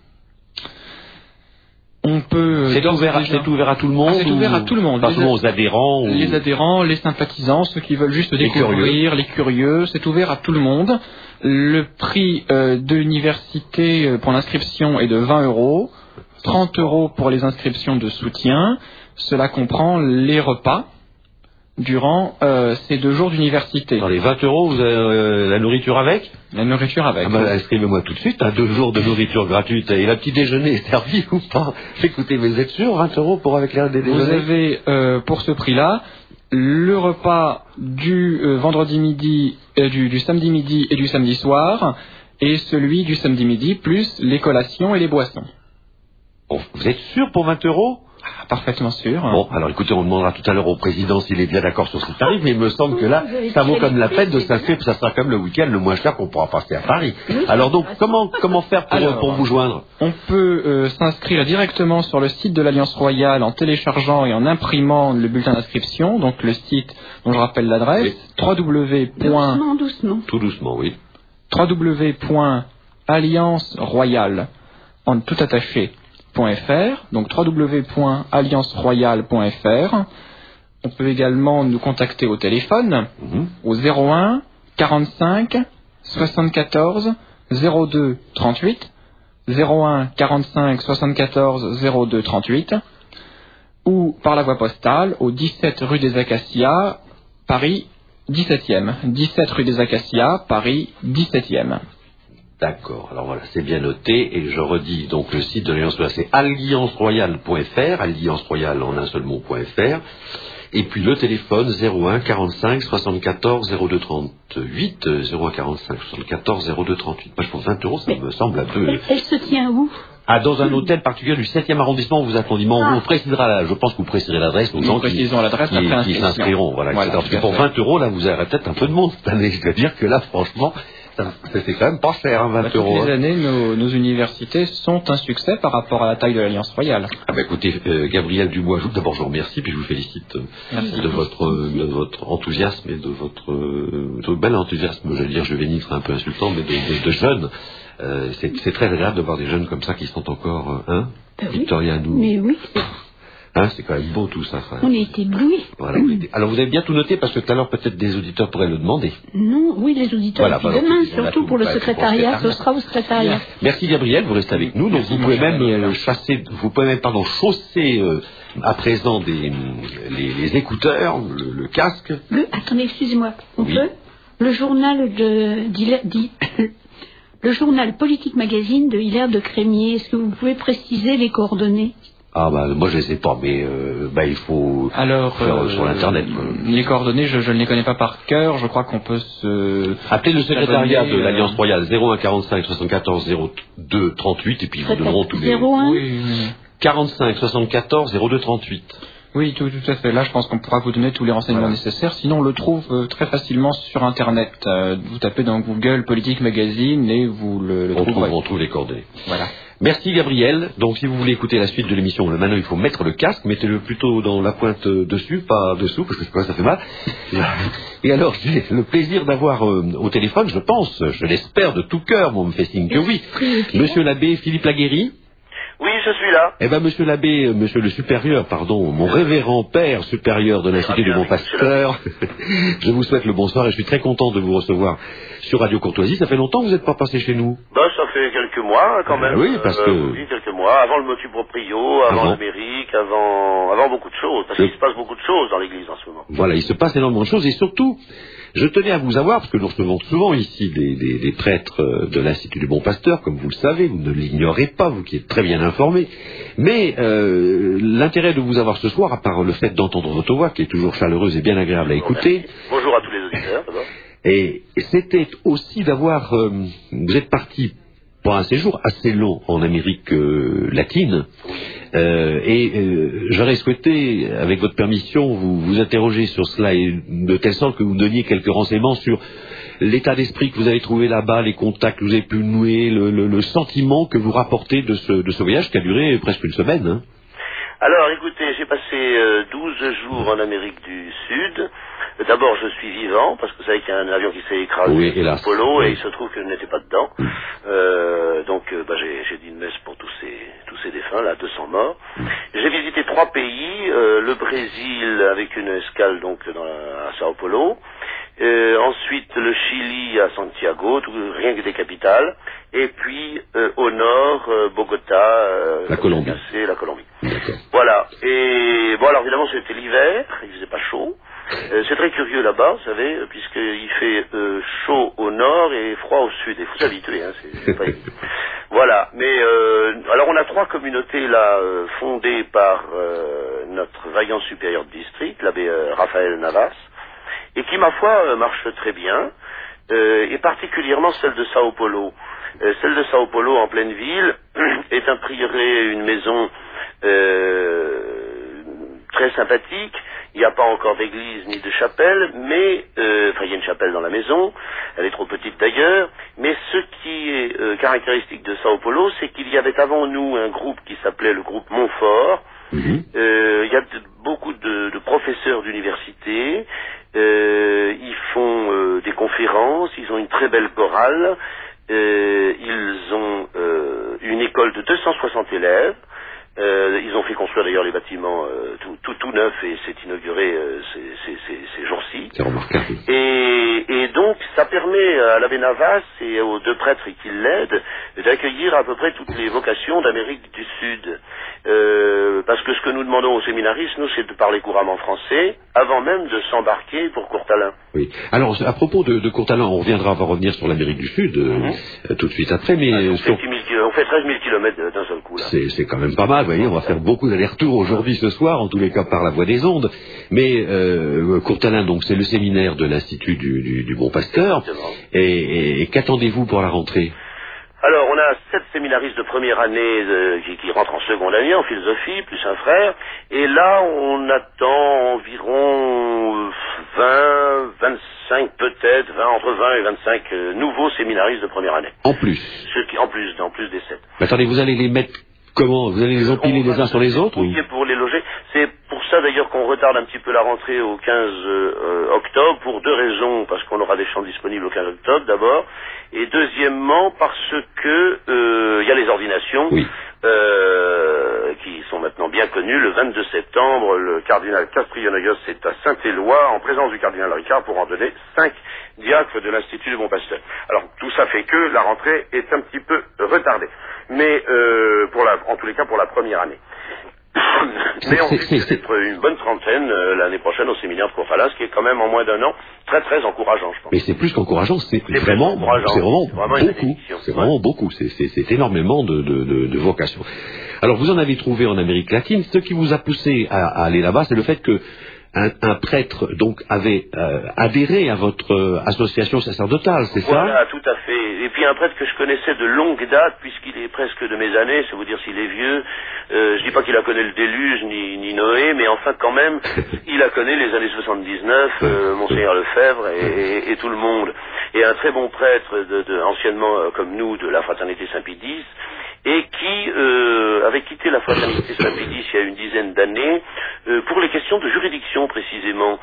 On peut. C'est ouvert, à, c'est ouvert à tout le monde. Ah, c'est ouvert à tout le monde. Pas seulement aux adhérents. Ou... Les adhérents, les sympathisants, ceux qui veulent juste découvrir, les curieux. les curieux. C'est ouvert à tout le monde. Le prix euh, de l'université pour l'inscription est de vingt euros. trente euros pour les inscriptions de soutien. Cela comprend les repas durant euh, ces deux jours d'université. Dans les vingt euros, vous avez euh, la nourriture avec? La nourriture avec. Ah bah, inscrivez-moi tout de suite, hein, deux jours de nourriture gratuite. Et la petit déjeuner est servi ou pas? Écoutez, mais vous êtes sûr, vingt euros pour avec l'air des déjeuners? Vous avez, euh, pour ce prix-là, le repas du euh, vendredi midi, euh, du, du samedi midi et du samedi soir, et celui du samedi midi, plus les collations et les boissons. Bon, vous êtes sûr pour vingt euros? Ah, parfaitement sûr. Bon, alors écoutez, on demandera tout à l'heure au président s'il est bien d'accord sur ce tarif, mais il me semble que là, ça vaut comme la peine de s'inscrire, ça sera comme le week-end le moins cher qu'on pourra passer à Paris. Alors donc, comment, comment faire pour, alors, pour vous joindre? On peut euh, s'inscrire directement sur le site de l'Alliance Royale en téléchargeant et en imprimant le bulletin d'inscription, donc le site dont je rappelle l'adresse, oui. www. Doucement, doucement. Tout doucement, oui. www point alliance royale en tout attaché. .fr, donc www point alliance royale point f r. On peut également nous contacter au téléphone Mmh. au zéro un quarante-cinq soixante-quatorze zéro deux trente-huit, zéro un quarante-cinq soixante-quatorze zéro deux trente-huit, ou par la voie postale au dix-sept rue des Acacias, Paris dix-septième. dix-sept rue des Acacias, Paris dix-septième. D'accord, alors voilà, c'est bien noté, et je redis donc le site de l'Alliance Royale, c'est alliance royale point f r, alliance royale en un seul mot point f r, et puis le téléphone zéro un quarante-cinq soixante-quatorze zéro deux trente-huit, zéro un quarante-cinq soixante-quatorze zéro deux trente-huit. Moi, pour vingt euros, ça Mais me semble un peu... Elle, elle se tient où? Ah, dans un hôtel particulier du septième arrondissement, vous attendez, on Ah. vous précisera, la- je pense que vous préciserez l'adresse aux Nous gens qui, précisons l'adresse qui, après qui inscription. s'inscriront, voilà, Voilà, et cetera. Parce tout que à pour fait. vingt euros, là, vous aurez peut-être un peu de monde cette année. Je dois dire que là, franchement, ça, c'est quand même pas cher, hein, Bah, vingt toutes euros. les hein. années, nos, nos universités sont un succès par rapport à la taille de l'Alliance Royale. Ah bah écoutez, euh, Gabriel Dubois, je- d'abord je vous remercie, puis je vous félicite euh, Merci. de votre euh, de votre enthousiasme et de votre, euh, de bel enthousiasme, j'allais dire juvénile, c'est un peu insultant, mais de, de, de jeunes. Euh, c'est, c'est très agréable de voir des jeunes comme ça qui sont encore, euh, hein, Ben oui. Victoria, nous, Mais oui, hein, c'est quand même beau tout ça. frère. on a été éblouis. Voilà, vous êtes- alors vous avez bien tout noté parce que tout à l'heure peut-être des auditeurs pourraient le demander. Non, oui, les auditeurs. Voilà, Et puis bah, demain, donc, on a surtout tout- pour le bah, secrétariat, pour le ce sera au secrétariat. Merci Gabriel, vous restez avec nous. Donc Merci, vous mon pouvez cher même Daniel. euh, chasser, vous pouvez même pardon chausser euh, à présent des les, les écouteurs, le, le casque. Le, attendez, excusez-moi. On Oui. peut Le journal de d'Hilaire- d'Hi- le journal Politique Magazine de Hilaire de Crémier. Est-ce que vous pouvez préciser les coordonnées? Ah bah moi je les sais pas, mais euh, bah il faut Alors, faire euh, sur l'internet. quoi. les coordonnées, je, je ne les connais pas par cœur. Je crois qu'on peut se... Appelez le secrétariat s'abonner, de l'Alliance euh, Royale zéro un quarante-cinq soixante-quatorze zéro deux trente-huit et puis ils vous donneront tous les zéro un Oui, oui. quarante-cinq soixante-quatorze zéro deux trente-huit. Oui, tout, tout à fait. Là, je pense qu'on pourra vous donner tous les renseignements Voilà. nécessaires. Sinon, on le trouve euh, très facilement sur Internet. Euh, vous tapez dans Google Politique Magazine et vous le, le On trouve, trouverez. on trouve les coordonnées. Voilà. Merci Gabriel. Donc si vous voulez écouter la suite de l'émission, le- maintenant il faut mettre le casque, mettez-le plutôt dans la pointe euh, dessus, pas dessous, parce que je sais pas, ça fait mal. Et alors j'ai le plaisir d'avoir euh, au téléphone, je pense, je l'espère de tout cœur, moi on me fait signe que oui, Monsieur l'abbé Philippe Laguéry. Oui, je suis là. Eh ben Monsieur l'abbé, euh, Monsieur le supérieur, pardon, mon révérend père supérieur de l'Institut du bien, Bon Pasteur, je vous souhaite le bonsoir et je suis très content de vous recevoir sur Radio Courtoisie. Ça fait longtemps que vous n'êtes pas passé chez nous. Bah, ça fait quelques mois, quand Ah même. oui, parce Euh, que- Oui, quelques mois. Avant le motu proprio, avant Avant. l'Amérique, avant... avant beaucoup de choses. Parce Le- qu'il se passe beaucoup de choses dans l'Église en ce moment. Voilà, il se passe énormément de choses et surtout, je tenais à vous avoir, parce que nous recevons souvent ici des, des- des prêtres euh, de l'Institut du Bon Pasteur, comme vous le savez, vous ne l'ignorez pas, vous qui êtes très bien informés, mais euh, l'intérêt de vous avoir ce soir, à part le fait d'entendre votre voix, qui est toujours chaleureuse et bien agréable à écouter, Bonjour à tous les auditeurs, d'abord. et c'était aussi d'avoir, euh, vous êtes parti pour un séjour assez long en Amérique euh, latine, euh, et euh, j'aurais souhaité, avec votre permission, vous, vous interroger sur cela, et de telle sorte que vous me donniez quelques renseignements sur l'état d'esprit que vous avez trouvé là-bas, les contacts que vous avez pu nouer, le, le- le sentiment que vous rapportez de ce, de ce voyage qui a duré presque une semaine. Hein. Alors, écoutez, j'ai passé euh, douze jours en Amérique du Sud. D'abord, je suis vivant, parce que vous savez qu'il y a un avion qui s'est écrasé Oui, sur hélas. Polo, Oui. et il se trouve que je n'étais pas dedans. Euh, donc, euh, bah, j'ai, j'ai dit une messe pour tous ces, tous ces défunts, là, deux cents morts. J'ai visité trois pays, euh, le Brésil, avec une escale donc dans la- à Sao Paulo. Euh, ensuite, le Chili à Santiago, tout, rien que des capitales. Et puis, euh, au nord, euh, Bogota, euh, La Colombie. c'est la Colombie. D'accord. Voilà. Et bon, alors évidemment, c'était l'hiver, il faisait pas chaud. Euh, c'est très curieux là-bas, vous savez, puisqu'il fait euh, chaud au nord et froid au sud. Il faut s'habituer, hein, c'est, c'est pas évident. Voilà. Mais euh, alors, on a trois communautés là euh, fondées par euh, notre vaillant supérieur de district, l'abbé euh, Raphaël Navas, et qui, ma foi, euh, marche très bien, euh, et particulièrement celle de Sao Paulo. Euh, celle de Sao Paulo, en pleine ville, est un prieuré, une maison euh, très sympathique. Il n'y a pas encore d'église ni de chapelle, mais, euh, enfin, il y a une chapelle dans la maison, elle est trop petite d'ailleurs, mais ce qui est euh, caractéristique de Sao Paulo, c'est qu'il y avait avant nous un groupe qui s'appelait le groupe Montfort. Mhm. Euh, il y a de- beaucoup de, de professeurs d'université, euh, ils font euh, des conférences, ils ont une très belle chorale, euh, ils ont euh, une école de deux cent soixante élèves, Euh, ils ont fait construire d'ailleurs les bâtiments euh, tout, tout, tout neuf et c'est inauguré euh, ces, ces, ces, ces jours-ci. C'est remarquable. Et, et donc ça permet à l'abbé Navas et aux deux prêtres qui l'aident d'accueillir à peu près toutes les vocations d'Amérique du Sud. Euh, parce que ce que nous demandons aux séminaristes, nous, c'est de parler couramment français avant même de s'embarquer pour Courtalin. Oui. Alors, à propos de, de Courtalin, on reviendra, on va revenir sur l'Amérique du Sud euh, mm-hmm. tout de suite après, mais... Ah, on, sur... fait dix mille, on fait treize mille kilomètres d'un seul coup, là. C'est, c'est quand même pas mal, vous voyez, on va faire beaucoup d'allers-retours aujourd'hui, ce soir, en tous les cas par la voie des ondes. Mais euh, Courtalin, donc, c'est le séminaire de l'Institut du, du, du Bon Pasteur. Et, et, et qu'attendez-vous pour la rentrée ? Alors, on a sept séminaristes de première année euh, qui, qui rentrent en seconde année en philosophie, plus un frère. Et là, on attend environ vingt, vingt-cinq peut-être, vingt, entre vingt et vingt-cinq euh, nouveaux séminaristes de première année. En plus Ceux qui, En plus, en plus des sept. Mais attendez, vous allez les mettre comment ? Vous allez les empiler les uns sur les autres ou... Pour les loger. C'est pour ça d'ailleurs qu'on retarde un petit peu la rentrée au quinze euh, octobre, pour deux raisons. Parce qu'on aura des chambres disponibles au quinze octobre d'abord. Et deuxièmement, parce que il euh, y a les ordinations oui. euh, qui sont maintenant bien connues. Le vingt-deux septembre, le cardinal Castrillonagos est à Saint-Éloi, en présence du cardinal Ricard, pour en donner cinq diacres de l'Institut du Bon Pasteur. Alors, tout ça fait que la rentrée est un petit peu retardée. Mais, euh, pour la, en tous les cas, pour la première année. Mais on risque d'être une bonne trentaine euh, l'année prochaine au séminaire de Courtalin, ce qui est quand même en moins d'un an très très encourageant, je pense. Mais c'est plus qu'encourageant, c'est, c'est vraiment, encourageant. c'est vraiment, c'est vraiment beaucoup, c'est vraiment ouais. beaucoup, c'est, c'est, c'est énormément de, de, de, de vocations. Alors vous en avez trouvé en Amérique latine. Ce qui vous a poussé à, à aller là-bas, c'est le fait que Un, un prêtre donc avait euh, adhéré à votre euh, association sacerdotale, c'est voilà, ça ? Voilà, tout à fait. Et puis un prêtre que je connaissais de longue date, puisqu'il est presque de mes années, c'est vous dire s'il est vieux. Euh, je dis pas qu'il a connu le déluge ni, ni Noé, mais enfin quand même, il a connu les années soixante-dix-neuf, euh, Monseigneur Lefebvre et, et, et tout le monde. Et un très bon prêtre, de, de, anciennement euh, comme nous, de la fraternité Saint-Pédis, et qui euh, avait quitté la fraternité Saint-Pédis il y a une dizaine d'années euh, pour les questions de juridiction précisément.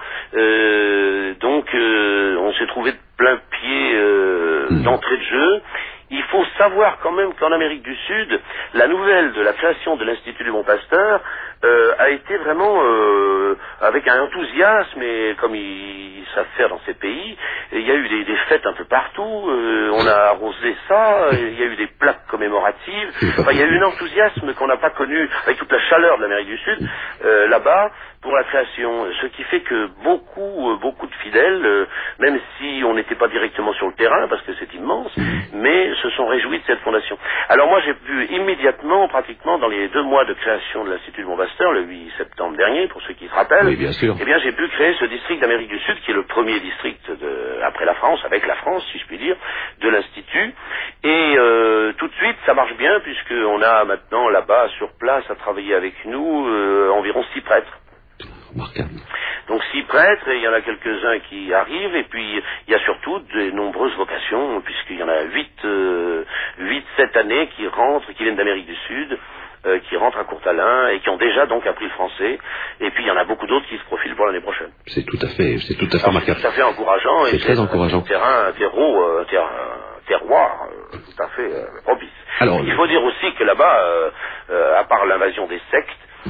Euh, donc euh, on s'est trouvé de plein pied euh, d'entrée de jeu. Il faut savoir quand même qu'en Amérique du Sud, la nouvelle de la création de l'Institut du Bon Pasteur euh, a été vraiment euh, avec un enthousiasme, et comme ils, ils savent faire dans ces pays, il y a eu des, des fêtes un peu partout, euh, on a arrosé ça, il y a eu des plaques commémoratives, enfin il y a eu un enthousiasme qu'on n'a pas connu avec toute la chaleur de l'Amérique du Sud euh, là-bas pour la création, ce qui fait que beaucoup, euh, beaucoup de fidèles, euh, même si on n'était pas directement sur le terrain, parce que c'est immense, mais se sont réjouis de cette fondation. Alors moi j'ai pu immédiatement, pratiquement dans les deux mois de création de l'Institut du Bon Pasteur, le huit septembre dernier, pour ceux qui se rappellent, oui, bien sûr. eh bien j'ai pu créer ce district d'Amérique du Sud, qui est le premier district de, après la France, avec la France, si je puis dire, de l'Institut. Et euh, tout de suite, ça marche bien, puisqu'on a maintenant là-bas, sur place, à travailler avec nous, euh, environ six prêtres. Remarquable. Donc six prêtres, et il y en a quelques-uns qui arrivent, et puis il y a surtout de nombreuses vocations, puisqu'il y en a huit, euh, huit, sept années qui rentrent, qui viennent d'Amérique du Sud, euh, qui rentrent à Courtalin, et qui ont déjà donc appris le français, et puis il y en a beaucoup d'autres qui se profilent pour l'année prochaine. C'est tout à fait, c'est tout à fait remarquable. C'est tout à fait encourageant, c'est et très c'est encourageant. un terrain, un terreau, un, ter, un terroir euh, tout à fait euh, propice. Alors, il faut dire aussi que là-bas, euh, euh, à part l'invasion des sectes,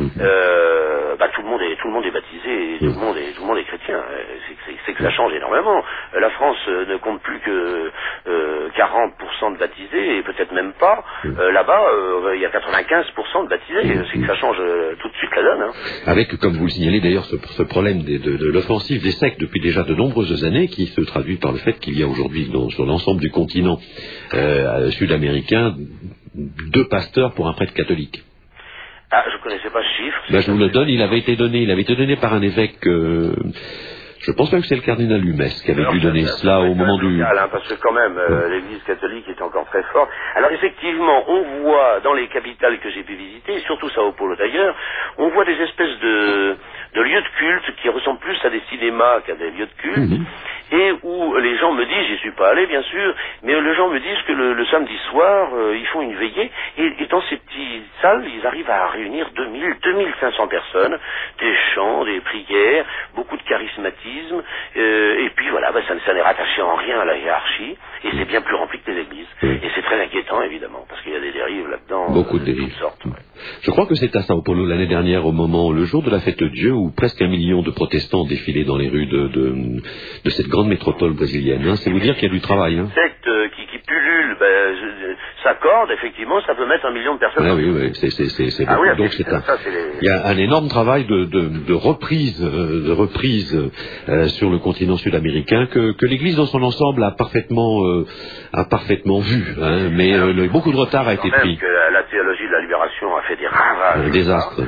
Euh, bah, tout le monde est tout le monde est baptisé, et tout le monde est tout le monde est chrétien. C'est, c'est, c'est que ça change énormément. La France euh, ne compte plus que euh, quarante pour cent de baptisés, et peut-être même pas. Euh, là-bas, euh, il y a quatre-vingt-quinze pour cent de baptisés. C'est que ça change euh, tout de suite la donne. Hein. Avec, comme vous le signalez d'ailleurs, ce, ce problème de, de, de l'offensive des sectes depuis déjà de nombreuses années, qui se traduit par le fait qu'il y a aujourd'hui dans, sur l'ensemble du continent euh, sud-américain deux pasteurs pour un prêtre catholique. Ah, je connaissais pas ce chiffre. Ben, je vous le donne, il avait été donné, il avait été donné par un évêque, euh, je pense même que c'est le cardinal Lumès qui avait dû donner cela au moment du... Local, hein, parce que quand même, euh, ouais. l'Église catholique est encore très forte. Alors effectivement, on voit dans les capitales que j'ai pu visiter, surtout Sao Paulo d'ailleurs, on voit des espèces de, de lieux de culte qui ressemblent plus à des cinémas qu'à des lieux de culte. Mmh. Et où les gens me disent, j'y suis pas allé bien sûr, mais les gens me disent que le, le samedi soir, euh, ils font une veillée, et, et dans ces petites salles, ils arrivent à réunir deux mille, deux mille cinq cents personnes, des chants, des prières, beaucoup de charismatiques, catéchisme, euh, et puis voilà, bah, ça, ça n'est rattaché en rien à la hiérarchie, et c'est bien plus rempli que les églises. Oui. Et c'est très inquiétant, évidemment, parce qu'il y a des dérives là-dedans. Beaucoup de euh, dérives. toutes sortes, ouais. Je crois que c'est à Sao Paulo l'année dernière, au moment, le jour de la fête de Dieu, où presque un million de protestants défilaient dans les rues de, de, de cette grande métropole brésilienne. Hein. C'est vous dire qu'il y a du travail. Hein. Secte euh, qui, qui pullule, ben, je- s'accorde, effectivement, ça peut mettre un million de personnes. Ah oui, oui, c'est, c'est, c'est, c'est Ah beaucoup. oui, Donc c'est- c'est un, ça, c'est les- il y a un énorme travail de, de, de reprise, euh, de reprise euh, sur le continent sud-américain que, que l'Église dans son ensemble a parfaitement, euh, a parfaitement vu. Hein, mais euh, le- beaucoup de retard a été Quand même pris. que la, la théologie de la libération a fait des ravages. Un désastre.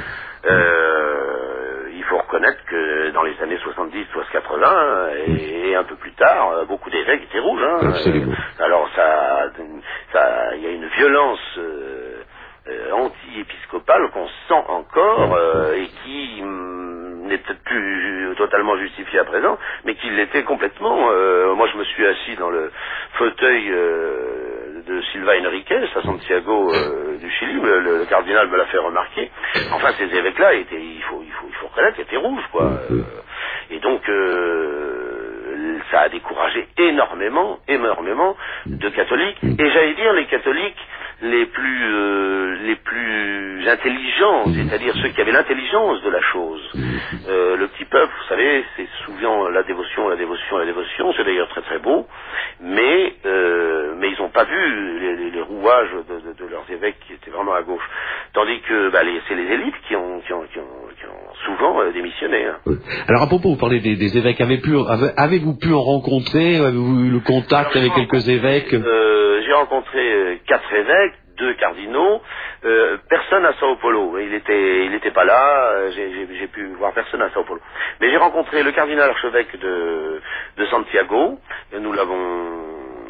Euh, il faut reconnaître que dans les années soixante-dix, quatre-vingts et, et un peu plus tard, euh, beaucoup d'évêques étaient rouges. Hein. Absolument. Euh, alors ça, ça, il y a une violence euh, euh, anti-épiscopale qu'on sent encore euh, et qui hum, n'est peut-être plus totalement justifiée à présent, mais qui l'était complètement. Euh, moi, je me suis assis dans le fauteuil euh, de Silva Henriquez à Santiago euh, du Chili. Le, le cardinal me l'a fait remarquer. Enfin, ces évêques-là étaient, il faut, il faut, il faut reconnaître, étaient rouges, quoi. Euh, et donc, euh, ça a découragé énormément, énormément de catholiques. Et j'allais dire les catholiques les plus, euh, les plus intelligents, c'est-à-dire ceux qui avaient l'intelligence de la chose. Euh, le petit peuple, vous savez, c'est souvent la dévotion, la dévotion, la dévotion. C'est d'ailleurs très très beau, mais euh, mais ils n'ont pas vu les, les, les rouages de, de, de leurs évêques qui étaient vraiment à gauche. Tandis que bah, les, c'est les élites qui ont, qui ont, qui ont, qui ont souvent euh, démissionné. Hein. Oui. Alors à propos, vous parlez des, des évêques. Avez pu, avez, avez-vous pu en rencontrer? Avez-vous eu le contact Alors, avec quelques évêques? euh, J'ai rencontré euh, quatre évêques, deux cardinaux, euh, personne à Sao Paulo. Il était, il était pas là. euh, J'ai, j'ai, j'ai pu voir personne à Sao Paulo. Mais j'ai rencontré le cardinal archevêque de, de Santiago. Et nous l'avons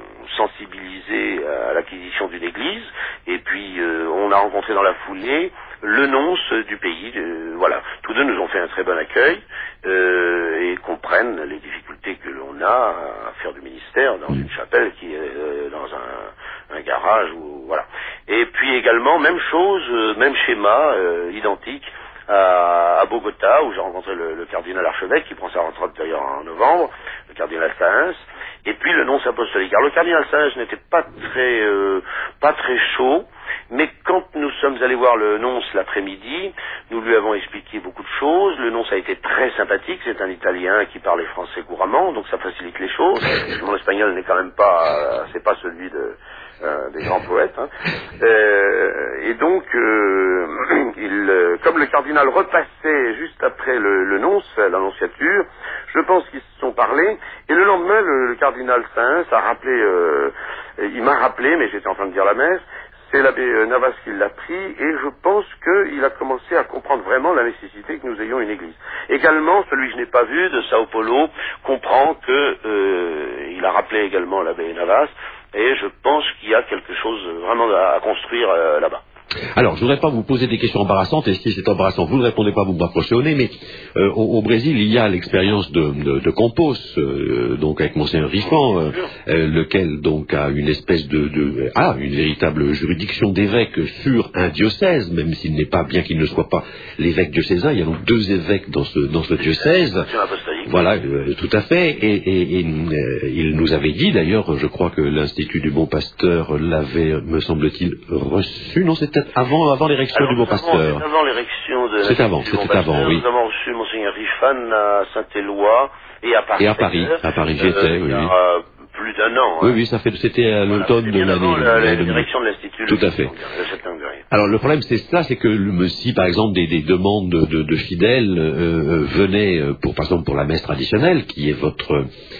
sensibilisé à l'acquisition d'une église. Et puis euh, on a rencontré dans la foulée le nonce du pays. Euh, voilà, tous deux nous ont fait un très bon accueil euh, et comprennent les difficultés que l'on a à faire du ministère dans une chapelle qui est euh, dans un, un garage ou voilà. Et puis également même chose, euh, même schéma euh, identique à, à Bogota où j'ai rencontré le, le cardinal archevêque qui prend sa retraite d'ailleurs en novembre, le cardinal Sáenz. Et puis le nonce apostolique. Alors le cardinal Sáenz n'était pas très, euh, pas très chaud, mais quand nous sommes allés voir le nonce l'après-midi, nous lui avons expliqué beaucoup de choses. Le nonce a été très sympathique. C'est un Italien qui parlait français couramment, donc ça facilite les choses. Mon espagnol n'est quand même pas, euh, c'est pas celui de euh, des grands poètes. Hein. Euh, et donc, euh, il, euh, comme le cardinal repassait juste après le, le nonce, l'annonciature, je pense qu'ils se sont parlé. Et le lendemain, le, le cardinal Sáenz a rappelé, euh, il m'a rappelé, mais j'étais en train de dire la messe, c'est l'abbé Navas qui l'a pris, et je pense qu'il a commencé à comprendre vraiment la nécessité que nous ayons une église. Également, celui que je n'ai pas vu, de Sao Paulo, comprend que, euh, il a rappelé également l'abbé Navas, et je pense qu'il y a quelque chose vraiment à, à construire euh, là-bas. Alors, je voudrais pas vous poser des questions embarrassantes, et si c'est embarrassant, vous ne répondez pas, vous me rapprochez au nez, mais euh, au, au Brésil, il y a l'expérience de, de, de Campos, euh, donc avec Monseigneur Rifan, euh, euh, lequel donc a une espèce de, de ah, une véritable juridiction d'évêque sur un diocèse, même s'il n'est pas, bien qu'il ne soit pas l'évêque diocésain, il y a donc deux évêques dans ce, dans ce diocèse. Voilà, euh, tout à fait, et, et, et euh, il nous avait dit, d'ailleurs, je crois que l'Institut du Bon Pasteur l'avait, me semble-t-il, reçu, non, c'était avant, avant l'érection Alors, du Bon Pasteur. C'est avant l'érection de C'est avant, du c'était Bon Pasteur. avant, oui. Nous avons reçu Monseigneur Rifan à Saint-Éloi et à Paris. Et à Paris, à Paris, j'y étais, euh, oui. Il y a euh, plus d'un an. Oui, hein. oui, ça fait, c'était à l'automne Voilà, de bien avant l'année. la, la l'année direction de l'Institut. Tout à fait. Donc, de septembre dernier. Alors le problème c'est ça, c'est que le- si par exemple des, des demandes de, de, de fidèles euh, venaient euh, pour par exemple pour la messe traditionnelle, qui est votre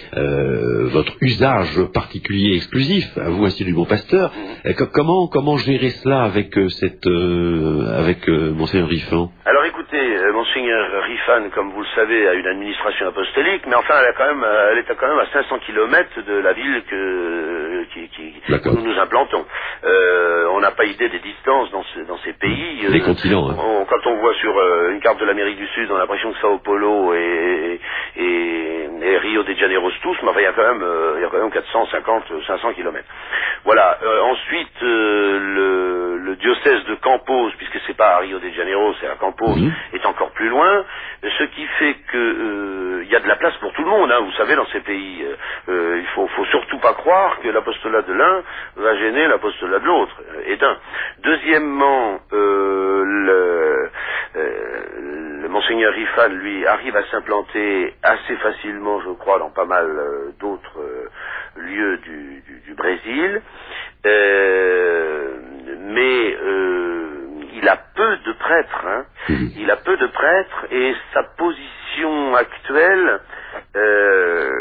euh, votre usage particulier exclusif, à vous Institut du Bon Pasteur, euh, co- comment comment gérer cela avec euh, cette euh, avec euh, Monseigneur Rifan? Alors écoutez, euh, Monseigneur Rifan, comme vous le savez, a une administration apostolique, mais enfin elle, a quand même, euh, elle est quand même à cinq cents kilomètres de la ville que, qui, qui, que nous nous implantons. Euh, on n'a pas idée des distances dans, ce, dans ces pays. Les continents. Hein. On, quand on voit sur euh, une carte de l'Amérique du Sud, on a l'impression que Sao Paulo et, et, et Rio de Janeiro tous, mais enfin il y a quand même, euh, il y a quand même quatre cent cinquante, cinq cents kilomètres. Voilà. Euh, ensuite, euh, le, le diocèse diocèse de Campos, puisque c'est pas à Rio de Janeiro, c'est à Campos, mmh. est encore plus loin, ce qui fait que euh, il y a de la place pour tout le monde, hein, vous savez, dans ces pays. Euh, il faut, faut surtout pas croire que l'apostolat de l'un va gêner l'apostolat de l'autre, et d'un. Deuxièmement, euh, le, euh, le monseigneur Rifan, lui, arrive à s'implanter assez facilement, je crois, dans pas mal euh, d'autres euh, lieux du, du, du Brésil, euh, mais euh, il a peu de prêtres, hein. Il a peu de prêtres, et sa position actuelle euh,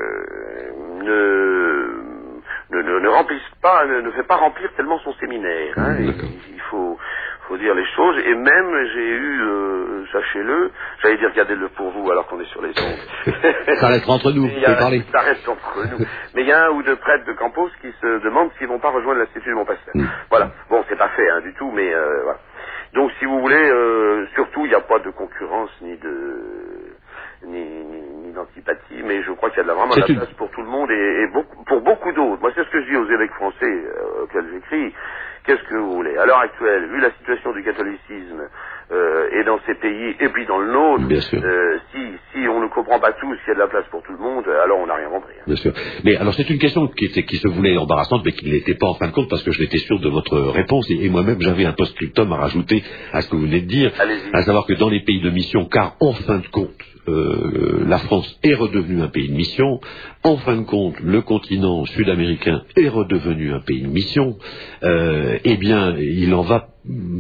ne, ne, ne, ne remplisse pas, ne, ne fait pas remplir tellement son séminaire, hein. Il, il faut faut dire les choses, et même j'ai eu, euh, sachez-le, j'allais dire gardez-le pour vous alors qu'on est sur les ondes. Ça reste entre nous, vous pouvez parler. Ça reste entre nous. Mais il y a un ou deux prêtres de Campos qui se demandent s'ils vont pas rejoindre l'Institut de Montpasteur. Mm. Voilà. Bon, c'est pas fait, hein, du tout, mais euh, voilà. Donc, si vous voulez, euh, surtout, il n'y a pas de concurrence ni de ni, ni, ni d'antipathie, mais je crois qu'il y a de la, vraiment de la une... place pour tout le monde et, et beaucoup, pour beaucoup d'autres. Moi, c'est ce que je dis aux évêques français euh, auxquels j'écris. Qu'est-ce que vous voulez? À l'heure actuelle, vu la situation du catholicisme euh, et dans ces pays, et puis dans le nôtre, euh, si, si on ne comprend pas tout, s'il y a de la place pour tout le monde, alors on n'a rien compris. Hein. Bien sûr. Mais alors c'est une question qui, était, qui se voulait embarrassante, mais qui ne l'était pas en fin de compte, parce que je n'étais sûr de votre réponse, et, et moi-même j'avais un post-scriptum à rajouter à ce que vous venez de dire, Allez-y. À savoir que dans les pays de mission, car en fin de compte, Euh, la France est redevenue un pays de mission. En fin de compte, le continent sud-américain est redevenu un pays de mission. Euh, eh bien, il en va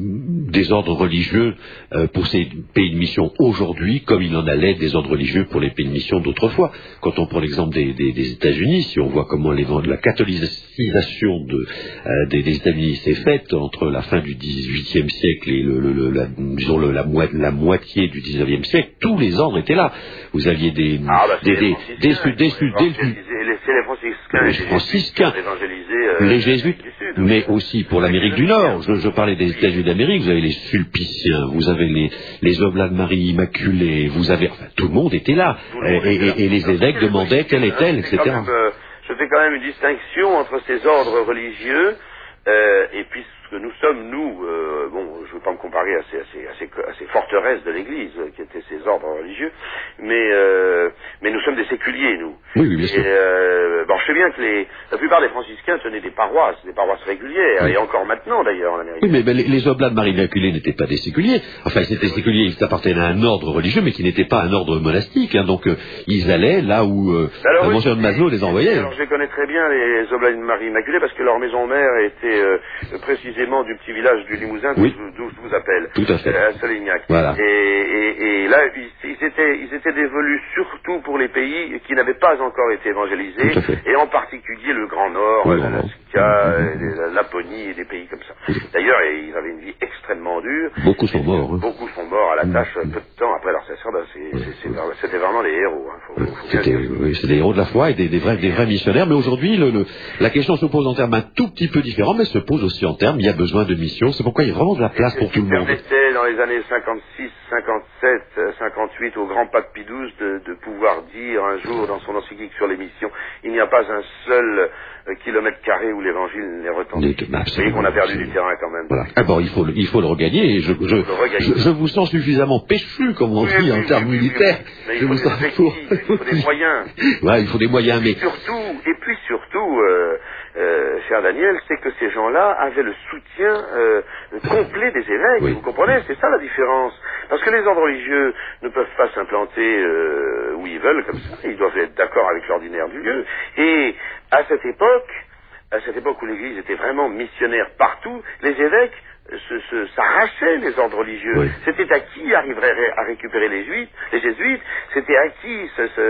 des ordres religieux euh, pour ces pays de mission aujourd'hui, comme il en allait des ordres religieux pour les pays de mission d'autrefois. Quand on prend l'exemple des, des, des États-Unis, si on voit comment les, la catholicisation de, euh, des, des États-Unis s'est faite entre la fin du dix-huitième siècle et le, le, le, la, disons le, la, mo la moitié du dix-neuvième siècle, tous les ordres étaient là. Vous aviez des ah, bah, des des des sud des sud c'est les franciscains, les franciscains, euh, les jésuites, sud, mais oui. aussi pour l'Amérique du Nord. Je, je parlais des États-Unis d'Amérique. Vous avez les Sulpiciens, vous avez les les Oblats de Marie Immaculée, vous avez enfin tout le monde était là, et, et, et, et les évêques demandaient telle et telle, et cetera. Euh, je fais quand même une distinction entre ces ordres religieux euh, et puis ce que nous sommes, nous, euh, bon, je ne veux pas me comparer à ces, à ces, à ces, à ces forteresses de l'Église, euh, qui étaient ces ordres religieux, mais, euh, mais nous sommes des séculiers, nous. Oui, oui, bien sûr. Et, euh, bon, je sais bien que les, la plupart des franciscains tenaient des paroisses, des paroisses régulières, oui. Et encore maintenant, d'ailleurs, en Amérique. Oui, mais, mais les, les Oblats de Marie Immaculée n'étaient pas des séculiers. Enfin, ils étaient séculiers, ils appartenaient à un ordre religieux, mais qui n'était pas un ordre monastique, hein, donc euh, ils allaient là où euh, alors, Monseigneur de Maslow les envoyait. Alors, je les connais très bien, les Oblats de Marie Immaculée, parce que leur maison mère était euh, précisément du petit village du Limousin, oui. d'où je vous appelle, tout à fait. à Solignac. Voilà. Et, et, et là, ils, ils, étaient, ils étaient dévolus surtout pour les pays qui n'avaient pas encore été évangélisés, et en particulier le Grand Nord, oui, l'Alaska, la Laponie et des pays comme ça. Oui. D'ailleurs, ils avaient une vie extrêmement dure. Beaucoup sont morts. Hein. Beaucoup sont morts à la tâche mmh. peu de temps après leur sacerdoce. Oui. C'était vraiment les héros. Hein. C'était oui, des héros de la foi et des, des, vrais, des vrais missionnaires. Mais aujourd'hui, le, le, la question se pose en termes un tout petit peu différents, mais se pose aussi en termes, il y a besoin de mission. C'est pourquoi il y a vraiment de la place pour tout le monde. Permettait dans les années cinquante-six, cinquante-sept, cinquante-huit, au grand pape Pie douze, de, de pouvoir dire un jour dans son encyclique sur les missions, il n'y a pas un seul euh, kilomètre carré où l'évangile n'est retentit. Vous voyez qu'on a perdu absolument. Du terrain quand même. Voilà. Ah bon, il faut, le, il faut le regagner. Et je, je, je, je vous sens suffisamment péchu, comme on oui, dit oui, en termes oui, militaires. Mais il faut, des sens pour... il faut des moyens. Ouais, il faut des moyens, mais... Et surtout, et puis surtout... Euh, Euh, cher Daniel, c'est que ces gens-là avaient le soutien euh, complet des évêques, oui. Vous comprenez? C'est ça la différence. Parce que les ordres religieux ne peuvent pas s'implanter euh, où ils veulent, comme ça. Ils doivent être d'accord avec l'ordinaire du lieu. Et à cette époque, à cette époque où l'Église était vraiment missionnaire partout, les évêques Se, se, s'arrachaient les ordres religieux. Oui. C'était à qui arriverait à récupérer les jésuites, les jésuites, c'était à qui se, se,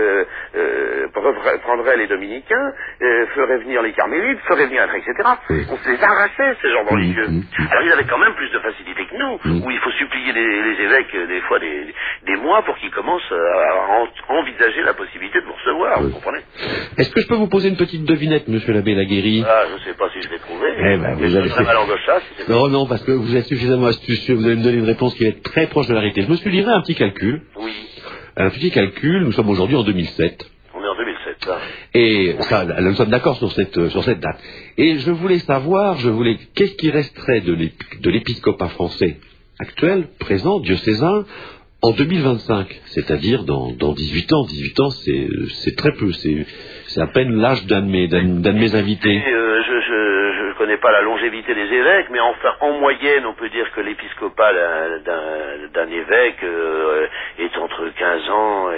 euh, prendrait les dominicains, euh, ferait venir les carmélites, ferait venir, et cetera. Oui. On se les arrachait, ces ordres mmh, religieux. Mmh, mmh. Alors ils avaient quand même plus de facilité que nous, mmh. où il faut supplier les, les évêques, des fois des, des mois, pour qu'ils commencent à envisager la possibilité de vous recevoir, oui. Vous comprenez? Est-ce que je peux vous poser une petite devinette, monsieur l'abbé Laguéry? Ah, je ne sais pas si je l'ai trouvé. Eh ben, vous avez fait... mal en gauche, si non, non, parce que vous êtes suffisamment astucieux, vous allez me donner une réponse qui va être très proche de la réalité. Je me suis livré un petit calcul. Oui. Un petit calcul, nous sommes aujourd'hui en deux mille sept. On est en deux mille sept, ça. Et ça, nous sommes d'accord sur cette, sur cette date. Et je voulais savoir, je voulais, qu'est-ce qui resterait de, l'ép- de l'épiscopat français actuel, présent, diocésain, en deux mille vingt-cinq, c'est-à-dire dans, dans dix-huit ans. dix-huit ans, c'est, c'est très peu, c'est, c'est à peine l'âge d'un de mes, d'un, d'un de mes invités. Et, euh, je, je, je connais pas la longévité des évêques, mais enfin, en moyenne, on peut dire que l'épiscopat d'un, d'un, d'un évêque euh, est entre quinze ans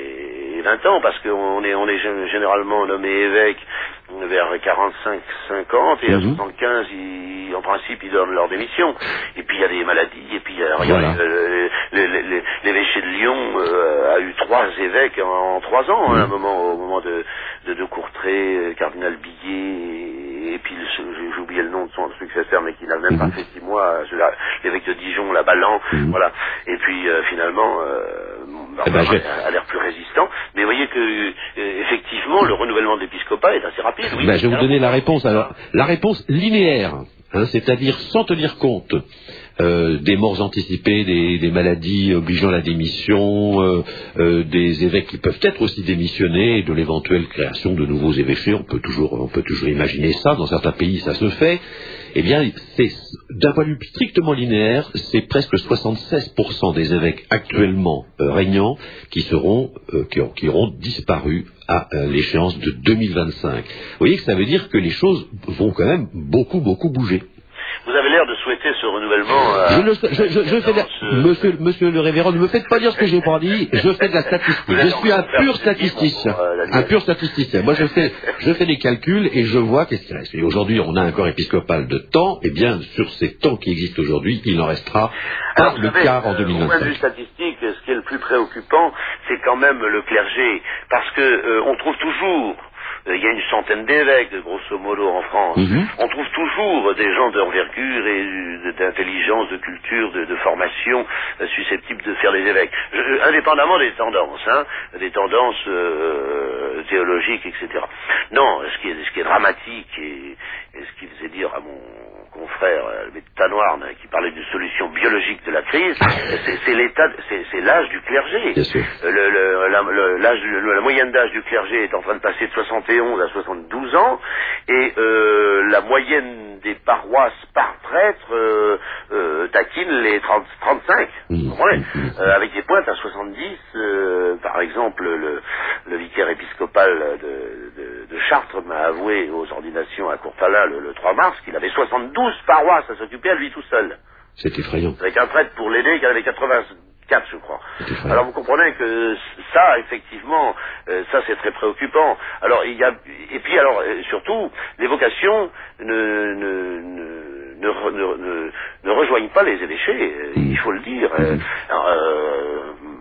et vingt ans, parce qu'on est, on est généralement nommé évêque vers quarante-cinq cinquante, et à Mmh. soixante-quinze, ils, en principe, ils donnent leur démission. Et puis il y a des maladies, et puis euh, Voilà. regardez, euh, les- les- les- l'évêché de Lyon euh, a eu trois évêques en, en trois ans, hein, Mmh. à un moment, au moment de, de, de Courtrai, euh, cardinal Billet, et, et puis le- j'ai j'ai oublié le nom de son successeur, mais qui n'a même Mmh. pas fait six mois, celui-là, l'évêque de Dijon, la Ballan, Mmh. voilà. Et puis euh, finalement, euh, Eh ben, enfin, je- a l'air plus résistant. Mais vous voyez que euh, effectivement, le renouvellement de l'épiscopat est assez rapide. Oui, Ben, je vais vous donner la réponse. Alors, Alors, la réponse linéaire, hein, c'est-à-dire sans tenir compte euh, des morts anticipées, des, des maladies obligeant la démission, euh, euh, des évêques qui peuvent être aussi démissionnés, et de l'éventuelle création de nouveaux évêchés. On peut toujours, on peut toujours imaginer ça. Dans certains pays, ça se fait. Eh bien, c'est, d'un point de vue strictement linéaire, c'est presque soixante-seize pour cent des évêques actuellement euh, régnants qui seront, euh, qui, qui auront disparu à euh, l'échéance de deux mille vingt-cinq. Vous voyez que ça veut dire que les choses vont quand même beaucoup, beaucoup bouger. vous avez l'air de souhaiter ce renouvellement. euh, Je, le, je, je, je fais de la- ce- monsieur, monsieur le révérend, ne me faites pas dire ce que j'ai pas dit. Je fais de la statistique. Je suis un pur statisticien. Un pur statisticien. Moi, je fais, je fais des calculs et je vois qu'est-ce qui reste. Et aujourd'hui, on a un corps épiscopal de temps. Eh bien, sur ces temps qui existent aujourd'hui, il en restera pas Alors, le vous savez, quart en euh, deux mille Au point de vue vingt-cinq. statistique, ce qui est le plus préoccupant, c'est quand même le clergé, parce que euh, on trouve toujours, euh, il y a une centaine d'évêques, grosso modo, en France. Mhm. On trouve toujours des gens d'envergure et euh, d'intelligence, de culture, de, de formation euh, susceptibles de faire les évêques. Je- indépendamment des tendances, hein, des tendances euh, théologiques, et cetera. Non, ce qui est, ce qui est dramatique et, et ce qui faisait dire à mon confrère, euh, le Tanoir, qui parlait d'une solution biologique de la crise, c'est, c'est l'état, c'est, c'est l'âge du clergé. Bien sûr. Euh, Le, le, la, le- l'âge, le- la moyenne d'âge du clergé est en train de passer de soixante et onze à soixante-douze ans, et euh, la moyenne des paroisses par prêtre euh, euh, taquine les trente, trente-cinq. Vous comprenez ? Euh, avec des pointes à soixante-dix, euh, par exemple, le, le vicaire épiscopal de, de, de Chartres m'a avoué aux ordinations à Courtalin le, le trois mars qu'il avait soixante-douze paroisses à s'occuper à lui tout seul. C'est effrayant. Avec un prêtre pour l'aider qui en avait quatre-vingt-quatre, je crois. C'est effrayant. Alors vous comprenez que ça, effectivement, euh, ça c'est très préoccupant. Alors il y a, et puis alors euh, surtout, les vocations ne ne ne, ne, re- ne, ne- ne rejoignent pas les évêchés, euh, il faut le dire. Euh, alors, euh,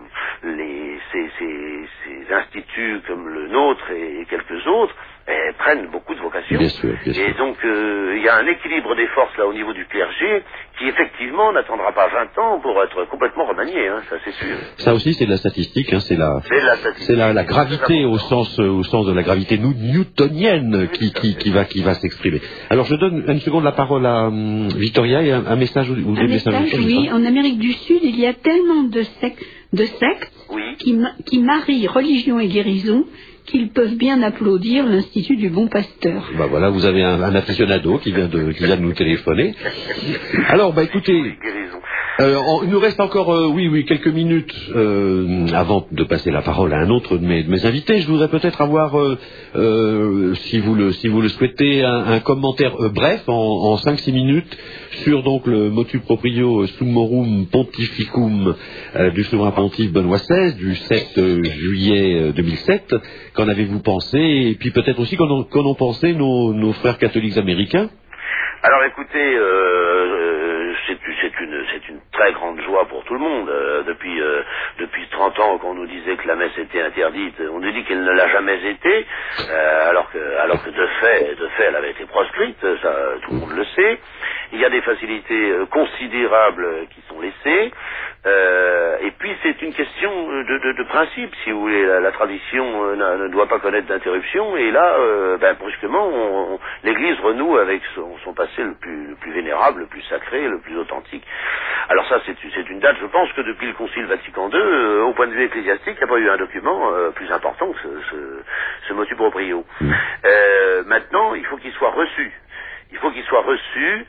les, ces, ces, ces instituts comme le nôtre et, et quelques autres eh, prennent beaucoup de vocations. Bien sûr, bien sûr. Et donc euh, il y a un équilibre des forces là au niveau du clergé qui effectivement n'attendra pas vingt ans pour être complètement remanié, hein, ça c'est sûr. Ça aussi, c'est de la statistique. Hein, c'est la, C'est la statistique. c'est la, la gravité au sens, euh, au sens de la gravité nou- newtonienne qui, qui, qui va, qui va s'exprimer. Alors, je donne une seconde la parole à hum, Victoria et un, un message ou, ou des Un messages. message, je sais oui. pas. En Amérique du Sud, il y a tellement de, sec- de sectes Oui. qui, ma- qui marient religion et guérison qu'ils peuvent bien applaudir l'Institut du Bon Pasteur. Bah voilà, vous avez un, un aficionado qui vient de, qui vient de nous téléphoner. Alors, bah écoutez, Guérison. Euh, en- il nous reste encore, euh, oui, oui, quelques minutes euh, avant de passer la parole à un autre de mes, de mes invités. Je voudrais peut-être avoir, euh, euh, si vous le, si vous le souhaitez, un, un commentaire euh, bref, en, en cinq six minutes, sur donc le motu proprio summorum pontificum euh, du souverain pontife Benoît seize du sept juillet euh, deux mille sept. Qu'en avez-vous pensé? Et puis peut-être aussi qu'en ont, qu'en ont pensé nos, nos frères catholiques américains. Alors écoutez, euh, euh, c'est, c'est, une, c'est une très grande joie pour tout le monde. Euh, depuis, euh, depuis trente ans qu'on nous disait que la messe était interdite, on nous dit qu'elle ne l'a jamais été, euh, alors que, alors que de fait, de fait, elle avait été proscrite, ça, tout le monde le sait. il y a des facilités euh, considérables qui sont laissées. Euh, et puis c'est une question de, de, de principe, si vous voulez. La, la tradition euh, ne, ne doit pas connaître d'interruption, et là, euh, ben, brusquement, on, on, l'Église renoue avec son, son passé le plus, le plus vénérable, le plus sacré, le plus authentique. Alors ça, c'est, c'est une date, je pense que depuis le Concile Vatican deux, euh, au point de vue ecclésiastique, il n'y a pas eu un document euh, plus important que ce, ce, ce motu proprio. Euh, maintenant, il faut qu'il soit reçu. Il faut qu'il soit reçu.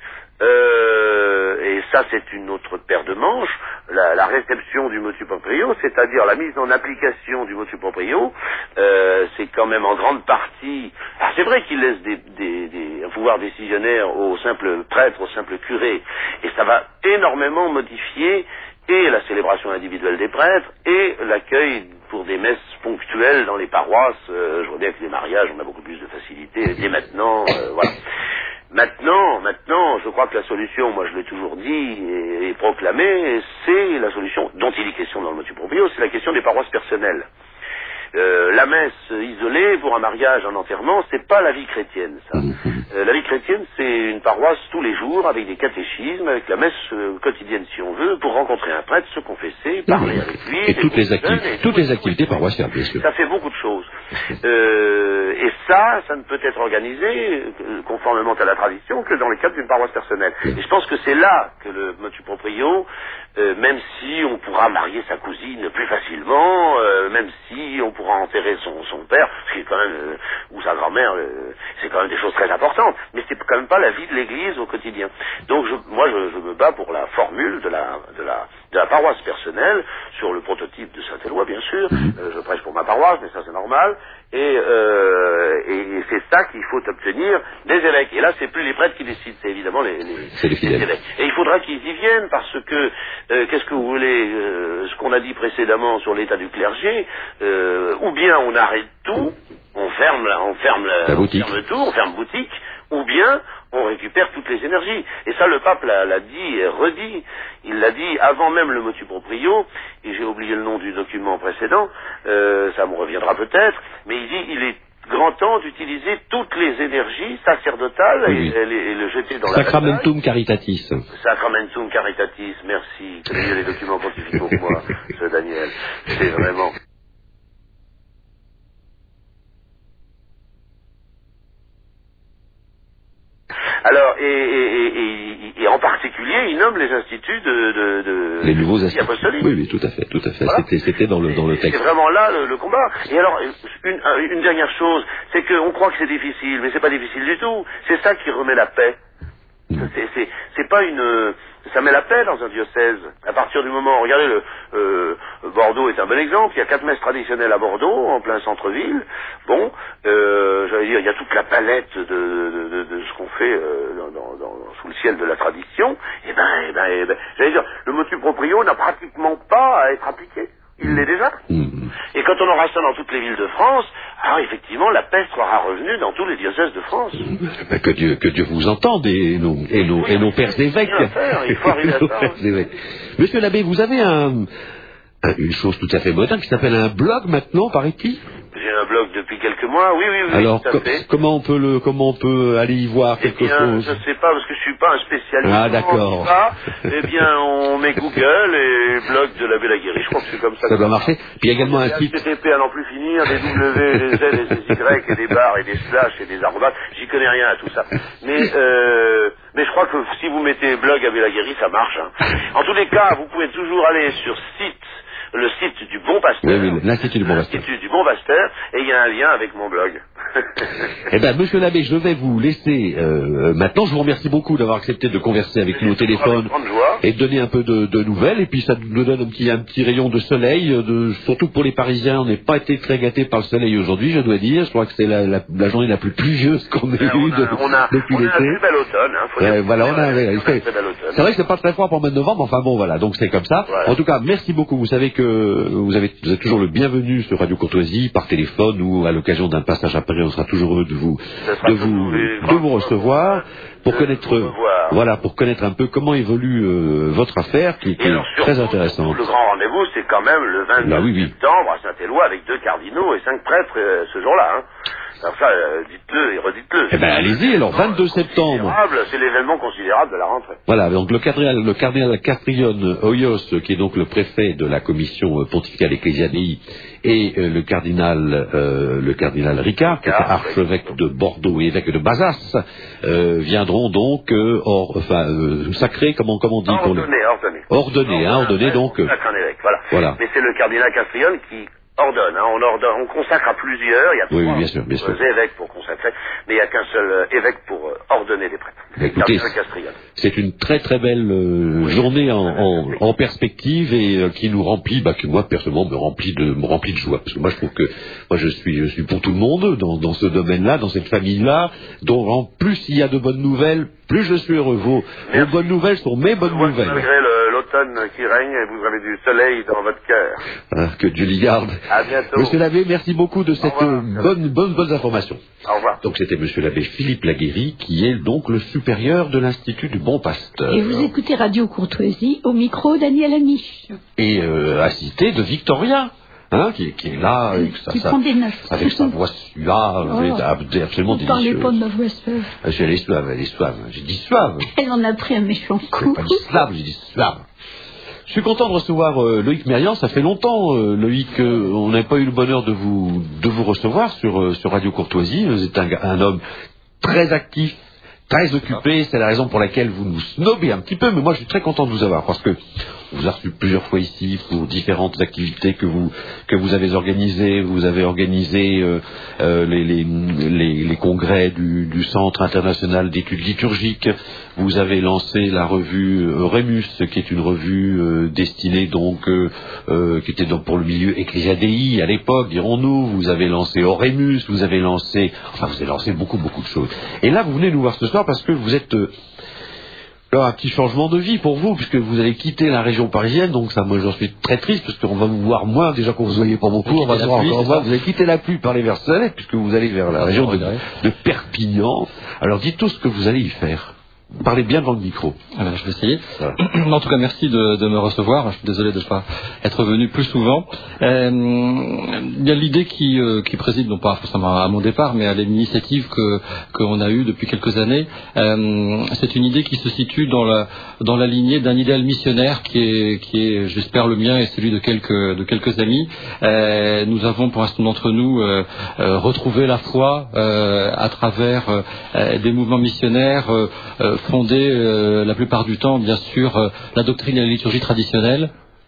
Euh, et ça c'est une autre paire de manches, la, la réception du motu proprio, c'est-à-dire la mise en application du motu proprio, euh, c'est quand même en grande partie, alors c'est vrai qu'il laisse des, des, des pouvoirs décisionnaires aux simples prêtres, aux simples curés, et ça va énormément modifier et la célébration individuelle des prêtres et l'accueil pour des messes ponctuelles dans les paroisses. Euh, je vois bien que les mariages, on a beaucoup plus de facilité dès maintenant, euh, voilà. Maintenant, maintenant, je crois que la solution, moi je l'ai toujours dit et, et proclamé, c'est la solution dont il est question dans le motu proprio, c'est la question des paroisses personnelles. Euh, la messe isolée pour un mariage, un enterrement, c'est pas la vie chrétienne, ça. Euh, la vie chrétienne, c'est une paroisse tous les jours, avec des catéchismes, avec la messe euh, quotidienne, si on veut, pour rencontrer un prêtre, se confesser, parler avec lui. Et toutes les, activi- et toutes les activités paroissiales, bien sûr. Ça fait beaucoup de choses. Euh, et ça, ça ne peut être organisé, euh, conformément à la tradition, que dans le cadre d'une paroisse personnelle. Et je pense que c'est là que le motu proprio, euh, même si on pourra marier sa cousine plus facilement, euh, même si on pourra enterrer son, son père, ce qui est quand même, euh, ou sa grand-mère, euh, c'est quand même des choses très importantes, mais c'est quand même pas la vie de l'Église au quotidien. Donc je, moi je, je me bats pour la formule de la, de la, de la paroisse personnelle, sur le prototype de Saint-Éloi bien sûr, euh, je prêche pour ma paroisse, mais ça c'est normal, et, euh, et c'est ça qu'il faut obtenir des évêques. Et là c'est plus les prêtres qui décident, c'est évidemment les, les, c'est les, les évêques. Et il faudra qu'ils y viennent, parce que, euh, qu'est-ce que vous voulez, euh, ce qu'on a dit précédemment sur l'état du clergé, euh, ou bien on arrête tout, on ferme, la, on ferme, la, la on ferme tout, on ferme boutique, ou bien on récupère toutes les énergies. Et ça, le pape l'a, l'a dit et redit. Il l'a dit avant même le motu proprio, et j'ai oublié le nom du document précédent, euh, ça me reviendra peut-être, mais il dit il est grand temps d'utiliser toutes les énergies sacerdotales oui, et, oui. et, et le jeter dans Sacramentum la Sacramentum Caritatis. Sacramentum Caritatis, merci. Tu as les documents pontificaux pour moi, ce Daniel. C'est vraiment... Alors, et, et, et, et en particulier, il nomme les instituts de... de, de les nouveaux instituts apostoliques. Oui, oui, tout à fait, tout à fait. Voilà. C'était, c'était dans le, dans le texte. C'est vraiment là le, le combat. Et alors, une, une dernière chose, c'est qu'on croit que c'est difficile, mais c'est pas difficile du tout. C'est ça qui remet la paix. C'est, c'est, c'est pas une... Ça met la paix dans un diocèse. À partir du moment... Regardez, le, euh, Bordeaux est un bon exemple. Il y a quatre messes traditionnelles à Bordeaux, en plein centre-ville. Bon, euh, j'allais dire, il y a toute la palette de, de, de, de ce qu'on fait euh, dans, dans, dans, sous le ciel de la tradition. Et ben, et ben, et ben, j'allais dire, le motu proprio n'a pratiquement pas à être appliqué. Il l'est déjà. Mmh. Et quand on aura ça dans toutes les villes de France, alors effectivement, la paix sera revenue dans tous les diocèses de France. Ben, que Dieu, que Dieu vous entende et nos, et nos, oui, et nos pères évêques. Il faut arriver à ça. Monsieur l'abbé, vous avez un, un, une chose tout à fait moderne qui s'appelle un blog maintenant, paraît-il? J'ai un blog depuis quelques mois, oui, oui, oui. Alors, tout à com- fait. comment on peut le, comment on peut aller y voir quelque eh bien, chose? Je sais pas, parce que je suis pas un spécialiste. Ah, d'accord. Pas. Eh bien, on met Google et blog de l'abbé Laguérie. Je crois que c'est comme ça. Ça doit marcher. Puis il y a également un site. H T T P à n'en plus finir, des W, des Z, des Y, et des barres, et des slash, et des arrobas. J'y connais rien à tout ça. Mais, euh, mais je crois que si vous mettez blog abbé Laguérie, ça marche, hein. En tous les cas, vous pouvez toujours aller sur site, le site du Bon Pasteur. Oui, oui, l'Institut du Bon Pasteur. L'Institut du Bon Pasteur, et il y a un lien avec mon blog. Eh bien, monsieur l'abbé, je vais vous laisser euh, maintenant. Je vous remercie beaucoup d'avoir accepté de converser avec nous au téléphone et de donner un peu de, de nouvelles. Et puis, ça nous donne un petit, un petit rayon de soleil. De, surtout pour les Parisiens, on n'est pas été très gâtés par le soleil aujourd'hui, je dois dire. Je crois que c'est la, la, la journée la plus pluvieuse qu'on ait eue de, on a, depuis on l'été. On a un très bel automne. Hein, faut euh, voilà, on a, ouais, ouais, c'est, c'est vrai que c'est pas très froid pour le mois de novembre, enfin bon, voilà. Donc c'est comme ça. Voilà. En tout cas, merci beaucoup. Vous savez que vous, avez, vous êtes toujours le bienvenu sur Radio Courtoisie, par téléphone ou à l'occasion d'un passage à Paris. On sera toujours heureux de vous, de vous, de vous recevoir pour connaître, voilà, pour connaître un peu comment évolue euh, votre affaire, qui, qui alors, est très intéressante. Le grand rendez-vous, c'est quand même le vingt-deux bah, oui, oui. septembre à Saint-Éloi avec deux cardinaux et cinq prêtres euh, ce jour-là. Hein. Alors ça, euh, dites-le et redites-le. Eh ben, allez-y, alors, vingt-deux septembre. C'est l'événement considérable de la rentrée. Voilà, donc le cardinal, le cardinal Castrione Hoyos, qui est donc le préfet de la commission pontificale Ecclesia Dei, et euh, le cardinal, euh, le cardinal Ricard, qui était archevêque de Bordeaux et évêque de Bazas, euh, viendront donc, euh, or, enfin, euh, sacrés, comment, comment on dit? Ordonné, ordonné. Ordonné, hein, ordonné, donc. Euh, sacre un évêque, voilà. voilà. Mais c'est le cardinal Castrione qui ordonne, hein, on ordonne, on consacre à plusieurs, il y a trois oui, oui, bien sûr, bien sûr. évêques pour consacrer, mais il n'y a qu'un seul euh, évêque pour euh, ordonner des prêtres. Écoutez, c'est une très très belle euh, oui, journée en, en, en perspective et euh, qui nous remplit, bah, que moi personnellement me remplit de me remplit de joie, parce que moi je trouve que moi je suis je suis pour tout le monde dans, dans ce domaine-là, dans cette famille-là, dont en plus il y a de bonnes nouvelles, plus je suis heureux. Vos, vos bonnes nouvelles sont mes bonnes moi, nouvelles. Malgré le, l'automne qui règne, vous avez du soleil dans votre cœur. Ah, que Dieu l'y garde. À bientôt. Monsieur l'abbé, merci beaucoup de cette bonne, bonne, bonnes informations. Au revoir. Donc c'était monsieur l'abbé Philippe Laguérie, qui est donc le supérieur de l'Institut du Bon Pasteur. Et vous écoutez Radio Courtoisie, au micro Daniel Amiche. Et euh, assisté de Victoria. Hein, qui, qui est là, avec sa, qui sa, prend des notes. avec sa voix suave, oh, absolument délicieuse. Vous parlez pas de ma voix suave. Elle est suave, elle est suave. J'ai dit suave. Elle en a pris un méchant coup. J'ai pas dit slave, j'ai dit suave. Je suis content de recevoir euh, Loïc Mérian. Ça fait longtemps, euh, Loïc, euh, on n'a pas eu le bonheur de vous de vous recevoir sur euh, sur Radio Courtoisie. Vous êtes un, un homme très actif, très occupé. C'est la raison pour laquelle vous nous snobez un petit peu, mais moi je suis très content de vous avoir parce que on vous a reçu plusieurs fois ici pour différentes activités que vous que vous avez organisées. Vous avez organisé euh, euh, les, les, les, les congrès du, du Centre international d'études liturgiques. Vous avez lancé la revue euh, Remus, qui est une revue euh, destinée donc euh, euh, qui était donc pour le milieu Ecclesia Dei à l'époque, dirons-nous. Vous avez lancé Oremus, vous avez lancé, enfin vous avez lancé beaucoup beaucoup de choses. Et là, vous venez nous voir ce soir parce que vous êtes euh, un petit changement de vie pour vous, puisque vous allez quitter la région parisienne, donc ça, moi, j'en suis très triste, parce qu'on va vous voir moins, déjà qu'on vous voyait pas beaucoup, on va se voir encore moins, vous allez quitter la pluie par les vers Salette, puisque vous allez vers la région de, de Perpignan. Alors, dites-nous ce que vous allez y faire. Parlez bien dans le micro. Alors, je vais essayer. Voilà. En tout cas, merci de, de me recevoir. Je suis désolé de ne pas être venu plus souvent. Euh, il y a l'idée qui, euh, qui préside, non pas forcément à mon départ, mais à l'initiative que qu'on a eue depuis quelques années. Euh, c'est une idée qui se situe dans la dans la lignée d'un idéal missionnaire qui est qui est, j'espère, le mien et celui de quelques de quelques amis. Euh, nous avons, pour l'instant d'entre nous, euh, euh, retrouvé la foi euh, à travers euh, des mouvements missionnaires. Euh, euh, fondé euh, la plupart du temps, bien sûr, euh, la doctrine et la liturgie traditionnelle.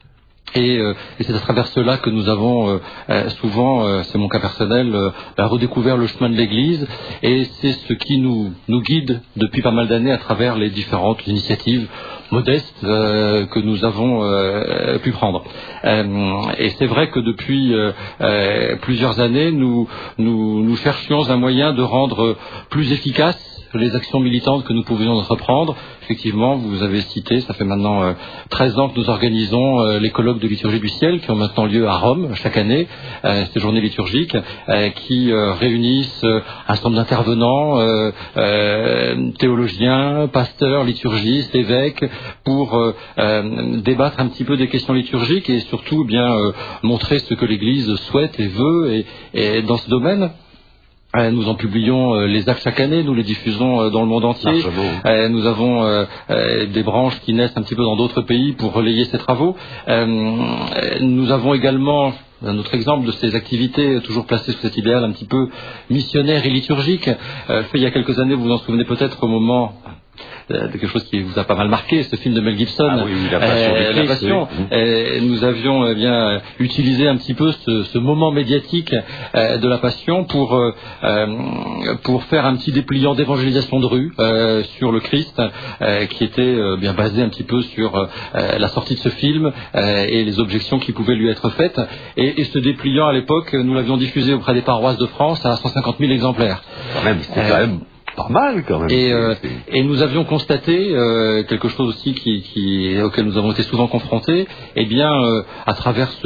Et, euh, et c'est à travers cela que nous avons euh, euh, souvent, euh, c'est mon cas personnel, euh, bah, redécouvert le chemin de l'Église. Et c'est ce qui nous, nous guide depuis pas mal d'années à travers les différentes initiatives modestes euh, que nous avons euh, pu prendre. Euh, et c'est vrai que depuis euh, euh, plusieurs années, nous, nous, nous cherchions un moyen de rendre plus efficace les actions militantes que nous pouvions entreprendre. Effectivement, vous avez cité, ça fait maintenant euh, treize ans que nous organisons euh, les colloques de liturgie du ciel qui ont maintenant lieu à Rome chaque année, euh, ces journées liturgiques euh, qui euh, réunissent euh, un certain nombre d'intervenants, euh, euh, théologiens, pasteurs, liturgistes, évêques, pour euh, euh, débattre un petit peu des questions liturgiques et surtout eh bien euh, montrer ce que l'Église souhaite et veut et, et dans ce domaine. Nous en publions euh, les actes chaque année, nous les diffusons euh, dans le monde entier. Euh, nous avons euh, euh, des branches qui naissent un petit peu dans d'autres pays pour relayer ces travaux. Euh, nous avons également un autre exemple de ces activités toujours placées sous cet idéal un petit peu missionnaire et liturgique. Euh, fait il y a quelques années, vous vous en souvenez peut-être au moment de quelque chose qui vous a pas mal marqué, ce film de Mel Gibson, ah oui, oui, la Passion, euh, la passion. Oui. Et nous avions eh bien utilisé un petit peu ce, ce moment médiatique euh, de la Passion pour euh, pour faire un petit dépliant d'évangélisation de rue euh, sur le Christ, euh, qui était euh, bien basé un petit peu sur euh, la sortie de ce film euh, et les objections qui pouvaient lui être faites. Et, et ce dépliant à l'époque, nous l'avions diffusé auprès des paroisses de France à cent cinquante mille exemplaires. Quand même, c'est euh, quand même pas mal quand même. Et, euh, et nous avions constaté euh, quelque chose aussi qui, qui, auquel nous avons été souvent confrontés, eh bien, euh, à travers ce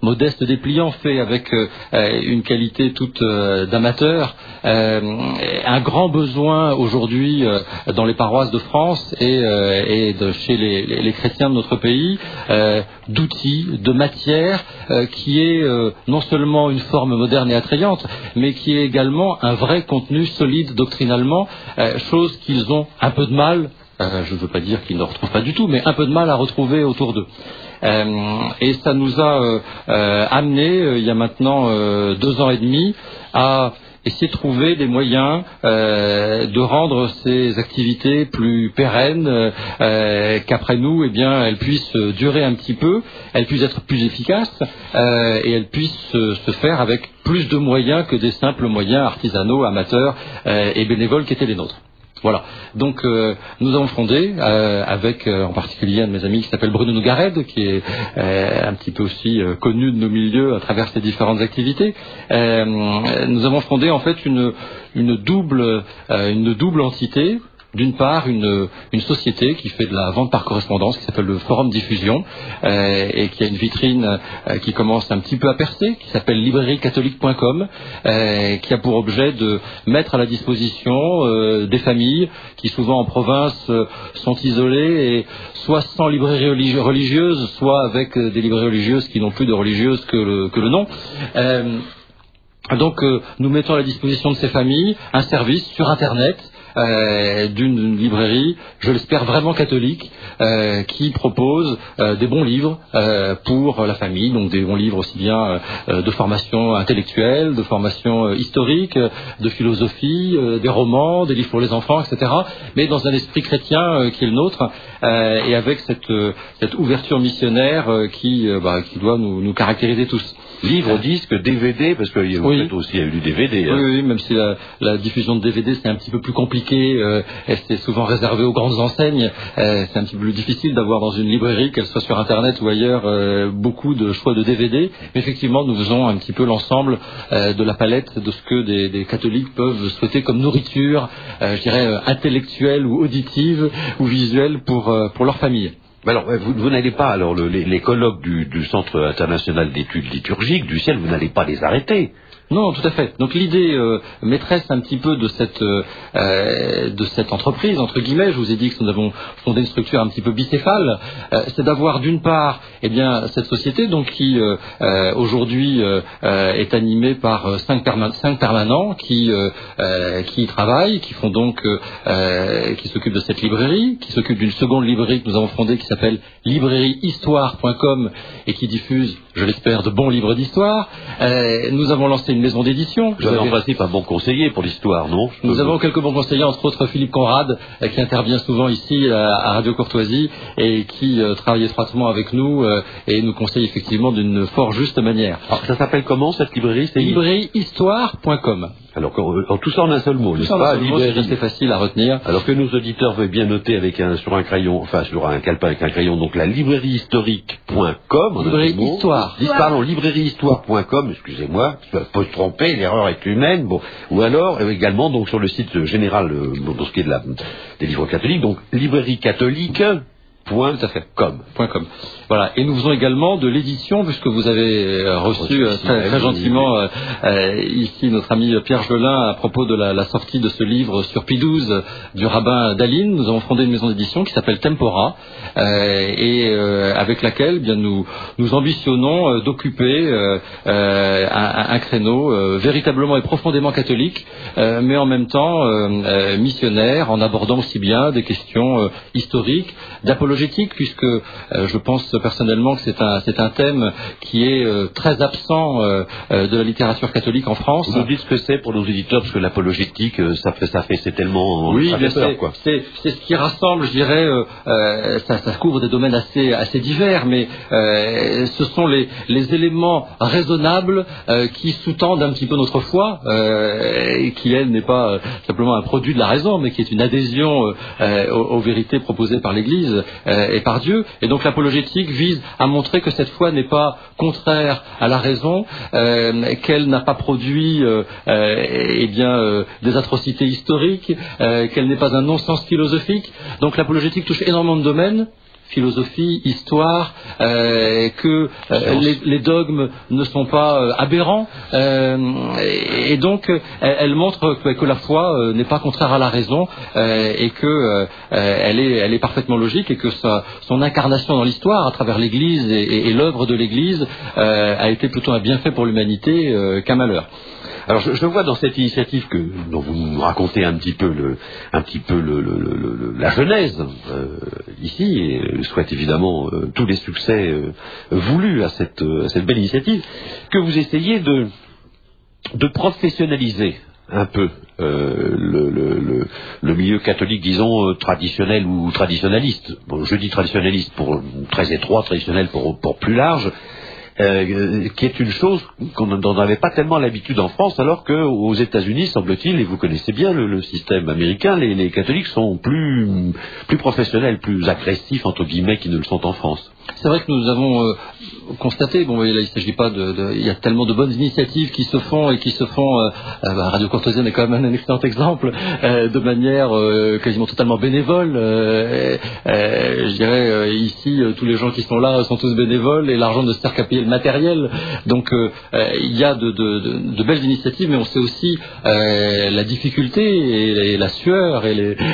modeste dépliant fait avec euh, une qualité toute euh, d'amateur, euh, un grand besoin aujourd'hui euh, dans les paroisses de France et, euh, et de, chez les, les, les chrétiens de notre pays, euh, d'outils, de matière euh, qui est euh, non seulement une forme moderne et attrayante, mais qui est également un vrai contenu solide doctrinalement, euh, chose qu'ils ont un peu de mal, euh, je ne veux pas dire qu'ils ne retrouvent pas du tout, mais un peu de mal à retrouver autour d'eux. Euh, et ça nous a euh, euh, amené, euh, il y a maintenant euh, deux ans et demi, à essayer de trouver des moyens euh, de rendre ces activités plus pérennes, euh, qu'après nous, eh bien, elles puissent durer un petit peu, elles puissent être plus efficaces euh, et elles puissent se, se faire avec plus de moyens que des simples moyens artisanaux, amateurs euh, et bénévoles qui étaient les nôtres. Voilà. Donc euh, nous avons fondé euh, avec euh, en particulier un de mes amis qui s'appelle Bruno Nougared, qui est euh, un petit peu aussi euh, connu de nos milieux à travers ses différentes activités. Euh, nous avons fondé en fait une une double euh, une double entité. D'une part, une, une société qui fait de la vente par correspondance, qui s'appelle le Forum Diffusion, euh, et qui a une vitrine euh, qui commence un petit peu à percer, qui s'appelle librairie catholique point com, euh, qui a pour objet de mettre à la disposition euh, des familles qui, souvent en province, euh, sont isolées, et soit sans librairie religi- religieuse, soit avec euh, des librairies religieuses qui n'ont plus de religieuses que le, que le nom. Euh, donc, euh, nous mettons à la disposition de ces familles un service sur Internet, Euh, d'une librairie, je l'espère vraiment catholique, euh, qui propose euh, des bons livres euh, pour la famille, donc des bons livres aussi bien euh, de formation intellectuelle, de formation euh, historique, de philosophie, euh, des romans, des livres pour les enfants, et cetera, mais dans un esprit chrétien euh, qui est le nôtre, euh, et avec cette, euh, cette ouverture missionnaire euh, qui, euh, bah, qui doit nous, nous caractériser tous. Livre, disque, D V D, parce que vous oui. faites aussi il y a eu du D V D. Hein. Oui, oui, même si la, la diffusion de D V D c'est un petit peu plus compliqué, euh, et c'est souvent réservé aux grandes enseignes, euh, c'est un petit peu plus difficile d'avoir dans une librairie, qu'elle soit sur Internet ou ailleurs, euh, beaucoup de choix de D V D. Mais effectivement, nous faisons un petit peu l'ensemble euh, de la palette de ce que des, des catholiques peuvent souhaiter comme nourriture, euh, je dirais, euh, intellectuelle ou auditive ou visuelle pour, euh, pour leur famille. Alors, vous, vous n'allez pas, alors le, les, les colloques du, du Centre international d'études liturgiques, du ciel, vous n'allez pas les arrêter. Non, tout à fait. Donc l'idée euh, maîtresse un petit peu de cette euh, de cette entreprise, entre guillemets, je vous ai dit que nous avons fondé une structure un petit peu bicéphale, euh, c'est d'avoir d'une part, eh bien, cette société donc qui euh, euh, aujourd'hui euh, est animée par cinq, perma- cinq permanents qui euh, euh, qui y travaillent, qui font donc euh, qui s'occupent de cette librairie, qui s'occupent d'une seconde librairie que nous avons fondée qui s'appelle librairie histoire point com et qui diffuse, je l'espère, de bons livres d'histoire. Euh, nous avons lancé une maison d'édition. Vous avez en principe un bon conseiller pour l'histoire, non? Nous avons quelques bons conseillers, entre autres Philippe Conrad, euh, qui intervient souvent ici euh, à Radio Courtoisie et qui euh, travaille étroitement avec nous euh, et nous conseille effectivement d'une fort juste manière. Alors, ça s'appelle comment cette librairie? C'est librairie histoire point com. Alors, en tout ça en un seul mot, n'est-ce pas? Librairie, c'est facile à retenir. Alors que nos auditeurs veuillent bien noter avec un, sur un crayon, enfin sur un calepin avec un crayon, donc la librairie historique point com. Librairie histoire. Pardon, librairie histoire point com, excusez-moi, je peux se tromper, l'erreur est humaine. Bon, ou alors euh, également donc sur le site général euh, pour ce qui est de la, des livres catholiques, donc librairie catholique. Point Tout à fait. Com. Point com. Voilà. Et nous faisons également de l'édition, puisque vous avez euh, reçu euh, très, très gentiment euh, euh, ici notre ami Pierre Jolin à propos de la, la sortie de ce livre sur Pie douze du rabbin Daline. Nous avons fondé une maison d'édition qui s'appelle Tempora euh, et euh, avec laquelle eh bien nous nous ambitionnons euh, d'occuper euh, euh, un, un créneau euh, véritablement et profondément catholique, euh, mais en même temps euh, euh, missionnaire, en abordant aussi bien des questions euh, historiques, d'apologétique, puisque euh, je pense personnellement que c'est un, c'est un thème qui est euh, très absent euh, euh, de la littérature catholique en France. Vous nous dites ce que c'est pour nos éditeurs, parce que l'apologétique, euh, ça fait, ça fait, c'est tellement... Oui, ça bien fait peur, c'est, quoi. C'est, c'est ce qui rassemble, je dirais, euh, euh, ça, ça couvre des domaines assez, assez divers, mais euh, ce sont les, les éléments raisonnables euh, qui sous-tendent un petit peu notre foi, euh, et qui, elle, n'est pas euh, simplement un produit de la raison, mais qui est une adhésion euh, aux, aux vérités proposées par l'Église euh, et par Dieu. Et donc l'apologétique vise à montrer que cette foi n'est pas contraire à la raison, euh, qu'elle n'a pas produit euh, euh, eh bien, euh, des atrocités historiques, euh, qu'elle n'est pas un non-sens philosophique. Donc l'apologétique touche énormément de domaines. philosophie, histoire, euh, que euh, les, les dogmes ne sont pas euh, aberrants, euh, et, et donc euh, elle montre que, que la foi euh, n'est pas contraire à la raison, euh, et que euh, elle est, elle est parfaitement logique, et que sa, son incarnation dans l'histoire à travers l'Église et, et, et l'œuvre de l'Église euh, a été plutôt un bienfait pour l'humanité euh, qu'un malheur. Alors je, je vois dans cette initiative que dont vous nous racontez un petit peu le, un petit peu le, le, le, le, la genèse euh, ici, et je souhaite évidemment euh, tous les succès euh, voulus à cette, à cette belle initiative, que vous essayez de, de professionnaliser un peu euh, le, le, le, le milieu catholique, disons, euh, traditionnel ou traditionnaliste. Bon, je dis traditionnaliste pour très étroit, traditionnel pour, pour plus large. Euh, qui est une chose qu'on n'en avait pas tellement l'habitude en France, alors qu'aux États-Unis, semble-t-il, et vous connaissez bien le, le système américain, les, les catholiques sont plus, plus professionnels, plus agressifs, entre guillemets, qu'ils ne le sont en France. C'est vrai que nous avons euh, constaté, bon, là, il ne s'agit pas de, de, il y a tellement de bonnes initiatives qui se font et qui se font, euh, euh, Radio Courtoisienne est quand même un excellent exemple, euh, de manière euh, quasiment totalement bénévole. Euh, euh, je dirais euh, ici, euh, tous les gens qui sont là sont tous bénévoles et l'argent ne sert qu'à payer le matériel. Donc euh, euh, il y a de, de, de, de belles initiatives, mais on sait aussi euh, la difficulté et, et la sueur et, les,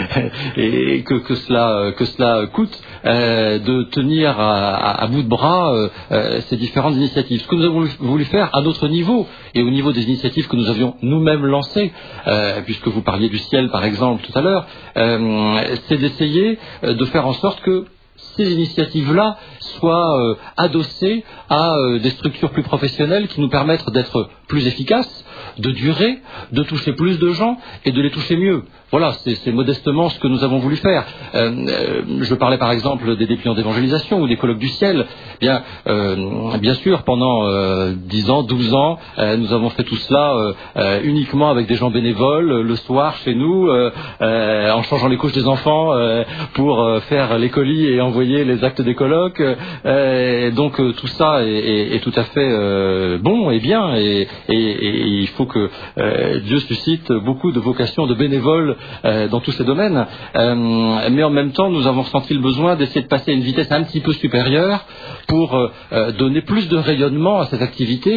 et que, que cela que cela coûte euh, de tenir à À, à bout de bras euh, euh, ces différentes initiatives. Ce que nous avons voulu faire à notre niveau et au niveau des initiatives que nous avions nous-mêmes lancées, euh, puisque vous parliez du ciel par exemple tout à l'heure, euh, c'est d'essayer de faire en sorte que ces initiatives-là soient euh, adossées à euh, des structures plus professionnelles qui nous permettent d'être plus efficaces, de durer, de toucher plus de gens et de les toucher mieux. Voilà, c'est, c'est modestement ce que nous avons voulu faire. Euh, euh, je parlais par exemple des dépliants d'évangélisation ou des colloques du ciel. Bien, euh, bien sûr, pendant euh, dix ans, douze ans, euh, nous avons fait tout cela euh, euh, uniquement avec des gens bénévoles, le soir chez nous, euh, euh, en changeant les couches des enfants euh, pour euh, faire les colis et envoyer les actes des colloques. Euh, donc euh, tout ça est, est, est tout à fait euh, bon et bien, et, et, et il faut que euh, Dieu suscite beaucoup de vocations de bénévoles Euh, dans tous ces domaines, euh, mais en même temps nous avons ressenti le besoin d'essayer de passer à une vitesse un petit peu supérieure pour euh, donner plus de rayonnement à cette activité.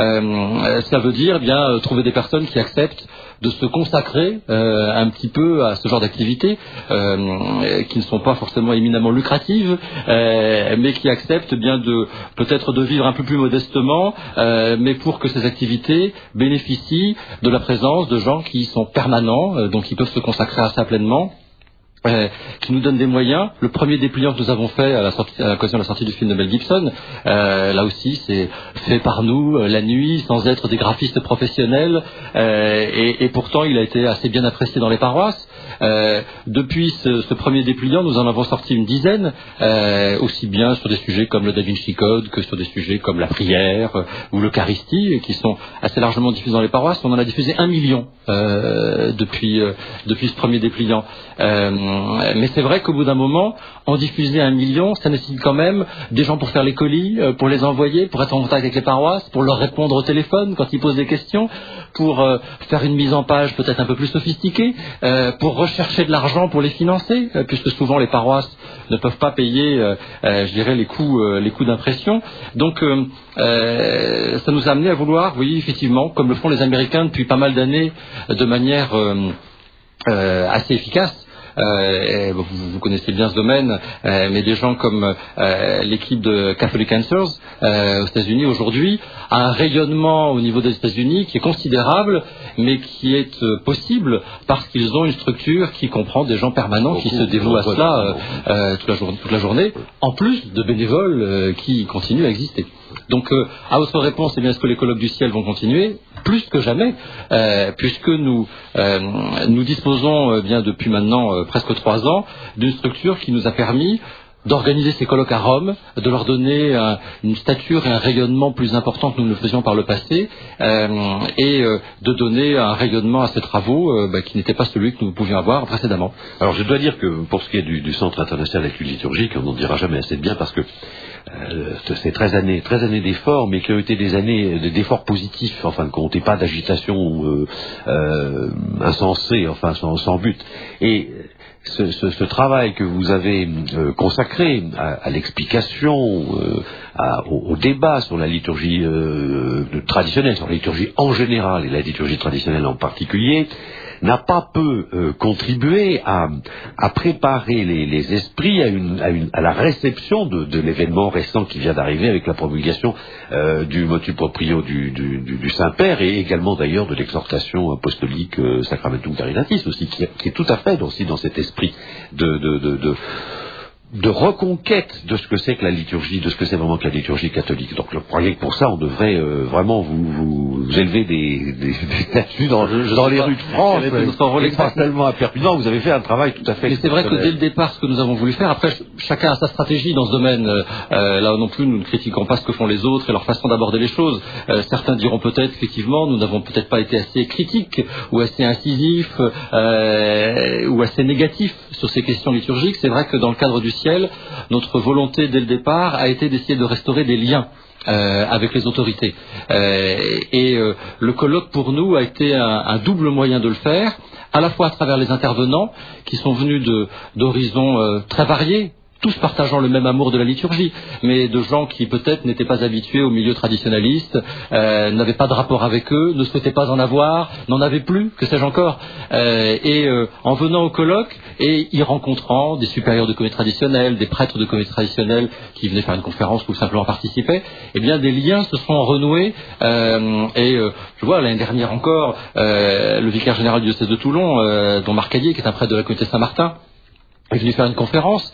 Euh, ça veut dire eh bien trouver des personnes qui acceptent de se consacrer euh, un petit peu à ce genre d'activités euh, qui ne sont pas forcément éminemment lucratives, euh, mais qui acceptent bien de peut-être de vivre un peu plus modestement, euh, mais pour que ces activités bénéficient de la présence de gens qui sont permanents, euh, donc qui peuvent se consacrer à ça pleinement. Euh, qui nous donne des moyens. Le premier dépliant que nous avons fait à la sortie, à l'occasion de la sortie du film de Mel Gibson, euh, là aussi c'est fait par nous euh, la nuit, sans être des graphistes professionnels, euh, et, et pourtant il a été assez bien apprécié dans les paroisses. Euh, depuis ce, ce premier dépliant, nous en avons sorti une dizaine, euh, aussi bien sur des sujets comme le Da Vinci Code que sur des sujets comme la prière euh, ou l'Eucharistie, qui sont assez largement diffusés dans les paroisses. On en a diffusé un million euh, depuis, euh, depuis ce premier dépliant. Euh, mais c'est vrai qu'au bout d'un moment, en diffuser un million, ça nécessite quand même des gens pour faire les colis, euh, pour les envoyer, pour être en contact avec les paroisses, pour leur répondre au téléphone quand ils posent des questions, pour euh, faire une mise en page peut-être un peu plus sophistiquée, euh, pour rechercher de l'argent pour les financer, euh, puisque souvent les paroisses ne peuvent pas payer, euh, euh, je dirais, les coûts, euh, les coûts d'impression. Donc, euh, euh, ça nous a amené à vouloir, oui, effectivement, comme le font les Américains depuis pas mal d'années, de manière euh, euh, assez efficace. Euh, vous, vous connaissez bien ce domaine, euh, mais des gens comme euh, l'équipe de Catholic Answers euh, aux États-Unis aujourd'hui a un rayonnement au niveau des États-Unis qui est considérable, mais qui est euh, possible parce qu'ils ont une structure qui comprend des gens permanents qui se dévouent à cela euh, euh, toute, la jour- toute la journée, en plus de bénévoles euh, qui continuent à exister. Donc, euh, à votre réponse, eh bien, est-ce que les colloques du ciel vont continuer ? Plus que jamais, euh, puisque nous, euh, nous disposons euh, bien depuis maintenant euh, presque trois ans d'une structure qui nous a permis d'organiser ces colloques à Rome, de leur donner un, une stature et un rayonnement plus important que nous ne le faisions par le passé, euh, et euh, de donner un rayonnement à ces travaux euh, bah, qui n'était pas celui que nous pouvions avoir précédemment. Alors je dois dire que pour ce qui est du, du Centre international d'études liturgiques, on n'en dira jamais assez de bien parce que Euh, ces treize années, treize années d'efforts, mais qui ont été des années d'efforts positifs, en fin de compte, et pas d'agitation euh, euh, insensée, enfin sans, sans but. Et ce, ce, ce travail que vous avez euh, consacré à, à l'explication, euh, à, au, au débat sur la liturgie euh, traditionnelle, sur la liturgie en général et la liturgie traditionnelle en particulier, n'a pas peu euh, contribué à, à préparer les, les esprits à, une, à, une, à la réception de, de l'événement récent qui vient d'arriver avec la promulgation euh, du motu proprio du, du, du, du Saint-Père et également d'ailleurs de l'exhortation apostolique euh, Sacramentum Caritatis aussi, qui, qui est tout à fait aussi dans cet esprit de... de, de, de de reconquête de ce que c'est que la liturgie, de ce que c'est vraiment que la liturgie catholique. Donc je croyais que pour ça, on devrait euh, vraiment vous, vous élever des, des, des statues dans, je, dans les pas, rues de France, et pas seulement à Perpignan. Vous avez fait un travail tout à fait... Mais c'est vrai que dès le départ, ce que nous avons voulu faire, après, chacun a sa stratégie dans ce domaine. Euh, là non plus, nous ne critiquons pas ce que font les autres et leur façon d'aborder les choses. Euh, certains diront peut-être, effectivement, nous n'avons peut-être pas été assez critiques ou assez incisifs euh, ou assez négatifs sur ces questions liturgiques. C'est vrai que dans le cadre du ciel, notre volonté dès le départ a été d'essayer de restaurer des liens euh, avec les autorités. Euh, et euh, le colloque pour nous a été un, un double moyen de le faire, à la fois à travers les intervenants qui sont venus de, d'horizons euh, très variés, tous partageant le même amour de la liturgie, mais de gens qui peut-être n'étaient pas habitués au milieu traditionnaliste, euh, n'avaient pas de rapport avec eux, ne souhaitaient pas en avoir, n'en avaient plus, que sais-je encore. Euh, et euh, en venant au colloque et y rencontrant des supérieurs de comité traditionnel, des prêtres de comité traditionnel qui venaient faire une conférence ou simplement participer, eh bien des liens se sont renoués. Euh, et euh, je vois l'année dernière encore euh, le vicaire général du diocèse de Toulon, euh, dont Marc Caillé, qui est un prêtre de la communauté Saint-Martin, est venu faire une conférence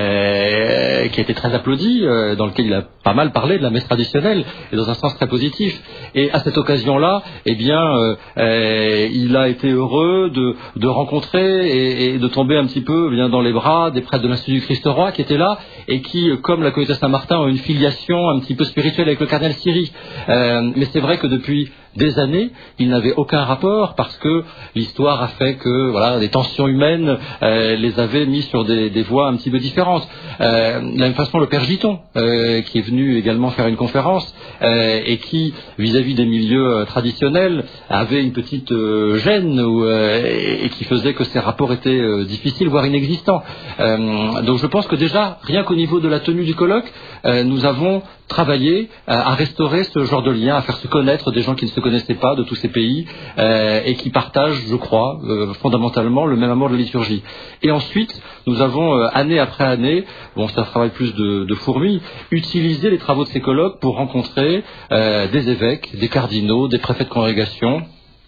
euh, qui a été très applaudie, euh, dans laquelle il a pas mal parlé de la messe traditionnelle et dans un sens très positif. Et à cette occasion-là, eh bien, euh, euh, il a été heureux de, de rencontrer et, et de tomber un petit peu eh bien dans les bras des prêtres de l'Institut du Christ-Roi qui étaient là et qui, comme la communauté Saint-Martin, ont une filiation un petit peu spirituelle avec le cardinal Siri. Euh, mais c'est vrai que depuis des années, ils n'avaient aucun rapport parce que l'histoire a fait que voilà, des tensions humaines euh, les avaient mis sur des, des voies un petit peu différentes. Euh, de la même façon, le Père Giton, euh, qui est venu également faire une conférence euh, et qui, vis-à-vis des milieux euh, traditionnels, avait une petite euh, gêne ou, euh, et, et qui faisait que ces rapports étaient euh, difficiles, voire inexistants. Euh, donc je pense que déjà, rien qu'au niveau de la tenue du colloque, euh, nous avons travaillé à, à restaurer ce genre de lien, à faire se connaître des gens qui ne se connaissaient pas de tous ces pays euh, et qui partagent, je crois, euh, fondamentalement le même amour de la liturgie. Et ensuite, nous avons, euh, année après année, bon, c'est un travail plus de, de fourmi, utilisé les travaux de ces colloques pour rencontrer euh, des évêques, des cardinaux, des préfets de congrégation,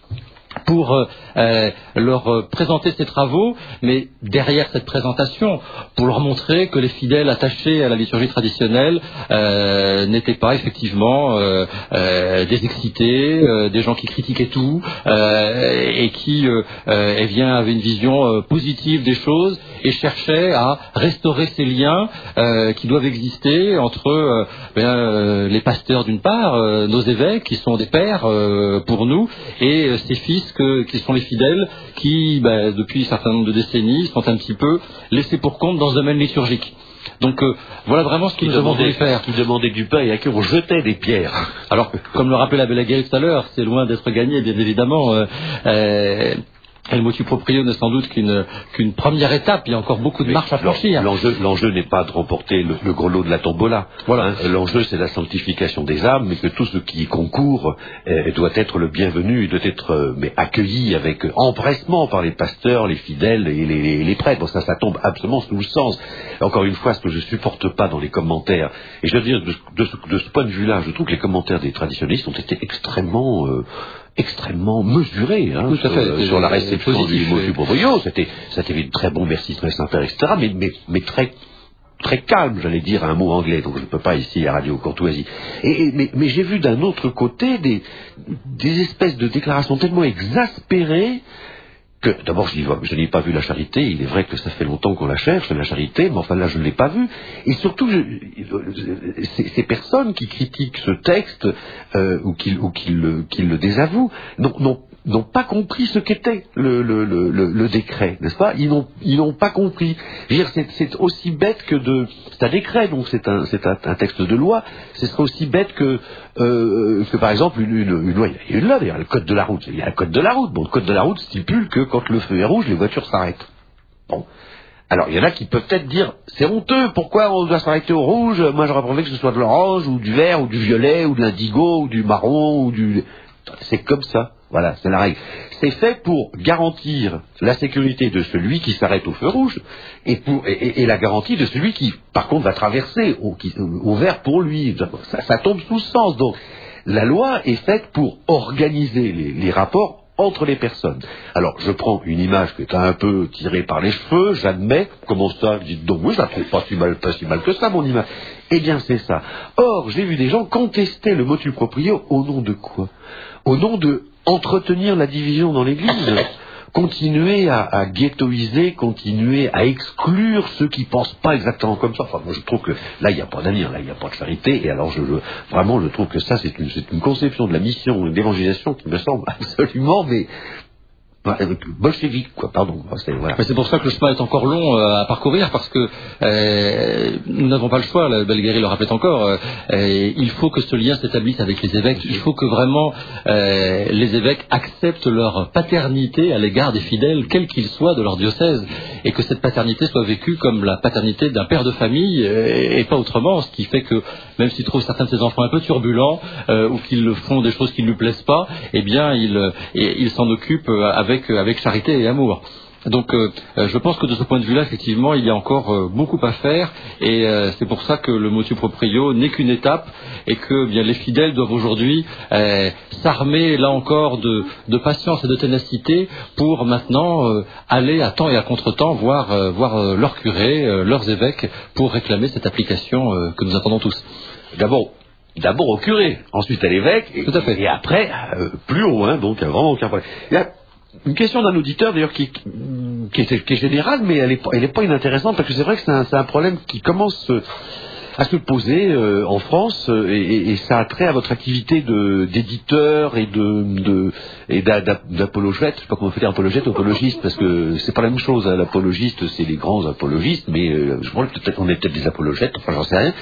pour euh, leur euh, présenter ces travaux, mais derrière cette présentation, pour leur montrer que les fidèles attachés à la liturgie traditionnelle euh, n'étaient pas effectivement euh, euh, des excités, euh, des gens qui critiquaient tout, euh, et qui euh, euh, eh bien, avaient une vision euh, positive des choses et cherchaient à restaurer ces liens euh, qui doivent exister entre euh, bien, euh, les pasteurs d'une part, euh, nos évêques qui sont des pères euh, pour nous, et euh, ces fils Que, qui sont les fidèles, qui, bah, depuis un certain nombre de décennies, sont un petit peu laissés pour compte dans ce domaine liturgique. Donc euh, voilà vraiment ce que nous avons voulu faire. Qui demandait du pain et à qui on jetait des pierres. Alors, comme le rappelait l'abbé Laguerre tout à l'heure, c'est loin d'être gagné, bien évidemment. Euh, euh, Et le motu proprio n'est sans doute qu'une, qu'une première étape. Il y a encore beaucoup de Mais marches à franchir. L'enjeu, l'enjeu n'est pas de remporter le, le gros lot de la tombola. Voilà. Hein. L'enjeu, c'est la sanctification des âmes, mais que tout ce qui y concourt euh, doit être le bienvenu, doit être euh, mais accueilli avec empressement par les pasteurs, les fidèles et les, les, les prêtres. Bon, ça, ça tombe absolument sous le sens. Encore une fois, ce que je supporte pas dans les commentaires, et je veux dire, de, de, ce, de ce point de vue-là, je trouve que les commentaires des traditionnistes ont été extrêmement... Euh, extrêmement mesuré hein, Tout à fait, sur, sur la réception du motu proprio. C'était, c'était une très bon merci, très Saint-Père, et cetera. Mais, mais, mais très, très calme, j'allais dire un mot anglais, donc je ne peux pas ici à Radio Courtoisie. Et, et, mais, mais j'ai vu d'un autre côté des, des espèces de déclarations tellement exaspérées que, d'abord, je, dis, je n'ai pas vu la charité. Il est vrai que ça fait longtemps qu'on la cherche, la charité, mais enfin là, je ne l'ai pas vue. Et surtout, je, ces, ces personnes qui critiquent ce texte euh, ou qui, ou qui, le, qui le désavouent n'ont, n'ont, n'ont pas compris ce qu'était le, le, le, le, le décret, n'est-ce pas ? Ils n'ont, ils n'ont pas compris. Je veux dire, c'est, c'est aussi bête que de... C'est un décret, donc c'est un, c'est un, un texte de loi. Ce serait aussi bête que, euh, que par exemple, une, une, une loi. Il y a une loi, d'ailleurs, le code de la route. Il y a un code de la route. Bon, le code de la route stipule que quand le feu est rouge, les voitures s'arrêtent. Bon. Alors, il y en a qui peuvent peut-être dire, c'est honteux, pourquoi on doit s'arrêter au rouge? Moi, j'aurais préféré que ce soit de l'orange, ou du vert, ou du violet, ou de l'indigo, ou du marron, ou du... C'est comme ça. Voilà, c'est la règle. C'est fait pour garantir la sécurité de celui qui s'arrête au feu rouge, et, pour, et, et la garantie de celui qui, par contre, va traverser au, qui, au vert pour lui. Ça, ça tombe sous ce sens. Donc, la loi est faite pour organiser les, les rapports entre les personnes. Alors, je prends une image qui est un peu tirée par les cheveux, j'admets. Comment ça? Dites donc, oui, je la trouve pas si mal, pas si mal que ça, mon image. Eh bien, c'est ça. Or, j'ai vu des gens contester le motu proprio au nom de quoi? Au nom de entretenir la division dans l'Église. Continuer à, à ghettoiser, continuer à exclure ceux qui pensent pas exactement comme ça. Enfin, moi, je trouve que là, il n'y a pas d'avenir, là, il n'y a pas de charité. Et alors, je, je, vraiment, je trouve que ça, c'est une, c'est une conception de la mission d'évangélisation qui me semble absolument, mais bolchevique, quoi, pardon. C'est, voilà. Mais c'est pour ça que le chemin est encore long euh, à parcourir, parce que euh, nous n'avons pas le choix, la Belguéry le rappelait encore, euh, euh, il faut que ce lien s'établisse avec les évêques, il faut que vraiment euh, les évêques acceptent leur paternité à l'égard des fidèles, quels qu'ils soient de leur diocèse, et que cette paternité soit vécue comme la paternité d'un père de famille, et, et pas autrement, ce qui fait que, même s'il trouve certains de ses enfants un peu turbulents, euh, ou qu'ils font des choses qui ne lui plaisent pas, eh bien, il, il s'en occupe avec Avec, avec charité et amour. Donc euh, je pense que de ce point de vue-là, effectivement, il y a encore euh, beaucoup à faire, et euh, c'est pour ça que le motu proprio n'est qu'une étape, et que bien les fidèles doivent aujourd'hui euh, s'armer, là encore, de, de patience et de ténacité pour maintenant euh, aller à temps et à contre-temps voir, euh, voir euh, leurs curés, euh, leurs évêques, pour réclamer cette application euh, que nous attendons tous. D'abord, d'abord au curé, ensuite à l'évêque, et, Tout à fait. et après euh, plus haut, hein, donc vraiment aucun problème. Il y a une question d'un auditeur, d'ailleurs, qui, qui, est, qui est générale, mais elle n'est pas, elle est pas inintéressante, parce que c'est vrai que c'est un, c'est un problème qui commence euh, à se poser euh, en France, euh, et, et ça a trait à votre activité de, d'éditeur et de, de et d'a, d'a, d'apologète. Je sais pas comment on fait dire apologète ou apologiste, parce que c'est pas la même chose. Hein. L'apologiste, c'est les grands apologistes, mais euh, je pense peut-être on est peut-être des apologètes, enfin j'en sais rien.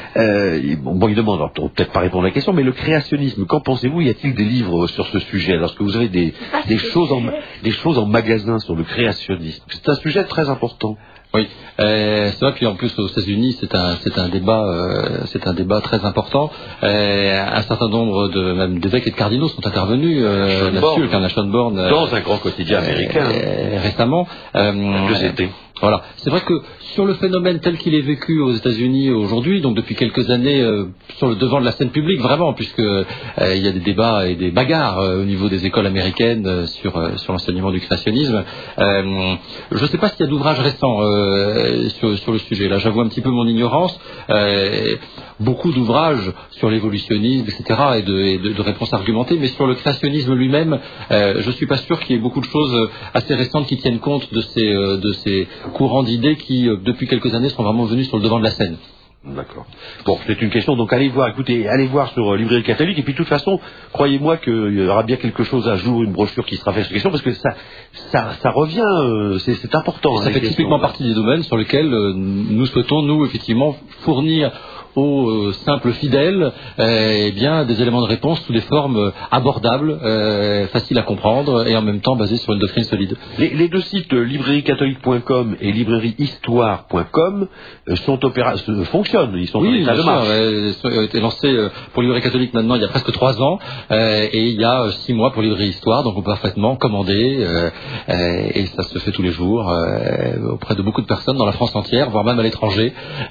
Euh, bon, bon, il demande, alors, on peut-être pas répondre à la question, mais le créationnisme, qu'en pensez-vous? Y a-t-il des livres sur ce sujet? Lorsque vous avez des, des choses en, des choses en magasin sur le créationnisme, c'est un sujet très important. Oui, euh, c'est vrai. Puis en plus aux États-Unis, c'est un c'est un débat euh, c'est un débat très important. Euh, un certain nombre de même d'évêques et de cardinaux sont intervenus euh, là-dessus. Le cardinal Schönborn euh, dans un grand quotidien américain euh, récemment. Euh, que c'était. Voilà. C'est vrai que sur le phénomène tel qu'il est vécu aux États-Unis aujourd'hui, donc depuis quelques années, euh, sur le devant de la scène publique, vraiment, puisque euh, il y a des débats et des bagarres euh, au niveau des écoles américaines euh, sur euh, sur l'enseignement du créationnisme. Euh, je ne sais pas s'il y a d'ouvrages récents euh, sur sur le sujet. Là, j'avoue un petit peu mon ignorance. Euh, beaucoup d'ouvrages sur l'évolutionnisme, et cetera, et de, et de, de réponses argumentées, mais sur le créationnisme lui-même, euh, je suis pas sûr qu'il y ait beaucoup de choses assez récentes qui tiennent compte de ces euh, de ces courants d'idées qui, euh, depuis quelques années, sont vraiment venus sur le devant de la scène. D'accord. Bon, c'est une question, donc allez voir, écoutez, allez voir sur euh, Librairie Catholique, et puis de toute façon, croyez-moi qu'il y aura bien quelque chose un jour, une brochure qui sera faite sur cette question, parce que ça, ça, ça revient, euh, c'est, c'est important. Et ça hein, fait typiquement partie des domaines sur lesquels euh, nous souhaitons, nous, effectivement, fournir aux euh, simples fidèles euh, eh bien, des éléments de réponse sous des formes euh, abordables, euh, faciles à comprendre, et en même temps basées sur une doctrine solide. Les, les deux sites, euh, librairie catholique point com et librairie histoire point com, euh, sont opéra- euh, fonctionnent, ils sont oui, en état de marche. Euh, ont été lancés euh, pour Librairie Catholique maintenant il y a presque trois ans, euh, et il y a euh, six mois pour Librairie Histoire, donc on peut parfaitement commander, euh, euh, et ça se fait tous les jours euh, auprès de beaucoup de personnes dans la France entière, voire même à l'étranger.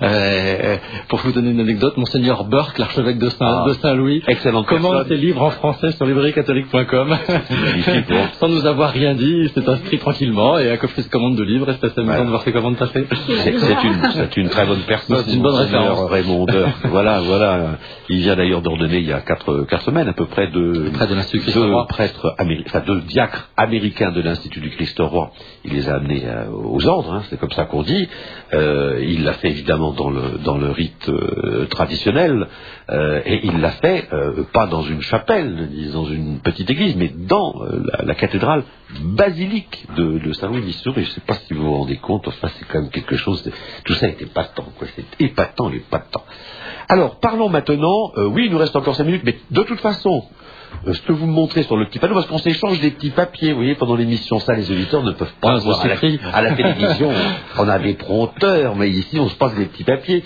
Euh, pour vous donner une anecdote, Monseigneur Burke, l'archevêque de, Saint, ah, de Saint-Louis, commande ses livres en français sur librairie catholique point com sans nous avoir rien dit. Il s'est inscrit tranquillement et a coffré ses commandes de livres, et c'est assez amusant de voir ses commandes passer. C'est, c'est, une, c'est une très bonne personne. C'est une bonne référence. Raymond Burke. voilà, voilà. Il vient d'ailleurs d'ordonner il y a quatre, quatre semaines à peu près de, près de l'Institut deux prêtres américains, enfin deux diacres américains de l'Institut du Christ-Roi. Il les a amenés euh, aux ordres, hein, c'est comme ça qu'on dit. Euh, il l'a fait évidemment dans le, dans le rite euh, traditionnel, euh, et il l'a fait euh, pas dans une chapelle, dans une petite église, mais dans euh, la, la cathédrale basilique de, de Saint-Louis, Missouri. Je ne sais pas si vous vous rendez compte, enfin c'est quand même quelque chose, de, tout ça est épatant, quoi. C'est épatant, épatant. Alors, parlons maintenant, euh, oui, il nous reste encore cinq minutes, mais de toute façon, euh, ce que vous me montrez sur le petit panneau, parce qu'on s'échange des petits papiers, vous voyez, pendant l'émission, ça, les auditeurs ne peuvent pas ah, voir à la, à la télévision. On a des prompteurs, mais ici, on se passe des petits papiers.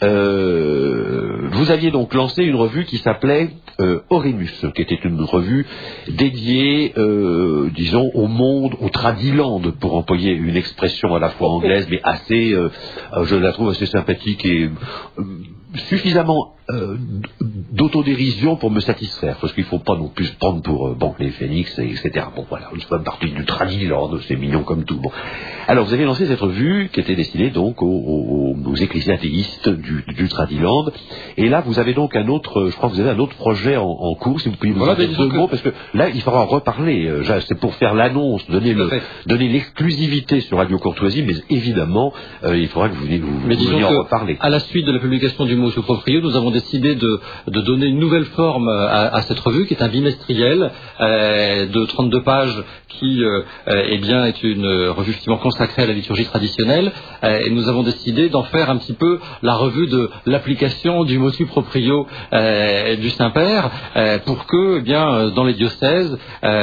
Euh, vous aviez donc lancé une revue qui s'appelait euh, Oremus, qui était une revue dédiée, euh, disons, au monde, au Tradiland, pour employer une expression à la fois anglaise, mais assez, euh, je la trouve assez sympathique et euh, suffisamment euh, d'autodérision pour me satisfaire, parce qu'il ne faut pas non plus se prendre pour euh, bon, les phénix, et, etc. Bon, voilà, nous sommes partis du Tradiland, c'est mignon comme tout. Bon. Alors, vous avez lancé cette revue qui était destinée donc aux, aux, aux ecclésiastéistes du, du Tradiland, et là, vous avez donc un autre, je crois que vous avez un autre projet en, en cours, si vous pouvez nous dire deux mots, parce que là, il faudra en reparler. Euh, c'est pour faire l'annonce, donner, le, donner l'exclusivité sur Radio Courtoisie, mais évidemment, euh, il faudra que vous, vous, mais vous veniez en reparler. À la suite de la publication du Motu Proprio, nous avons décidé de, de donner une nouvelle forme à, à cette revue, qui est un bimestriel euh, de trente-deux pages, qui euh, eh bien, est une revue effectivement consacrée à la liturgie traditionnelle, euh, et nous avons décidé d'en faire un petit peu la revue de l'application du Motu Proprio euh, du Saint-Père, euh, pour que, eh bien, dans les diocèses,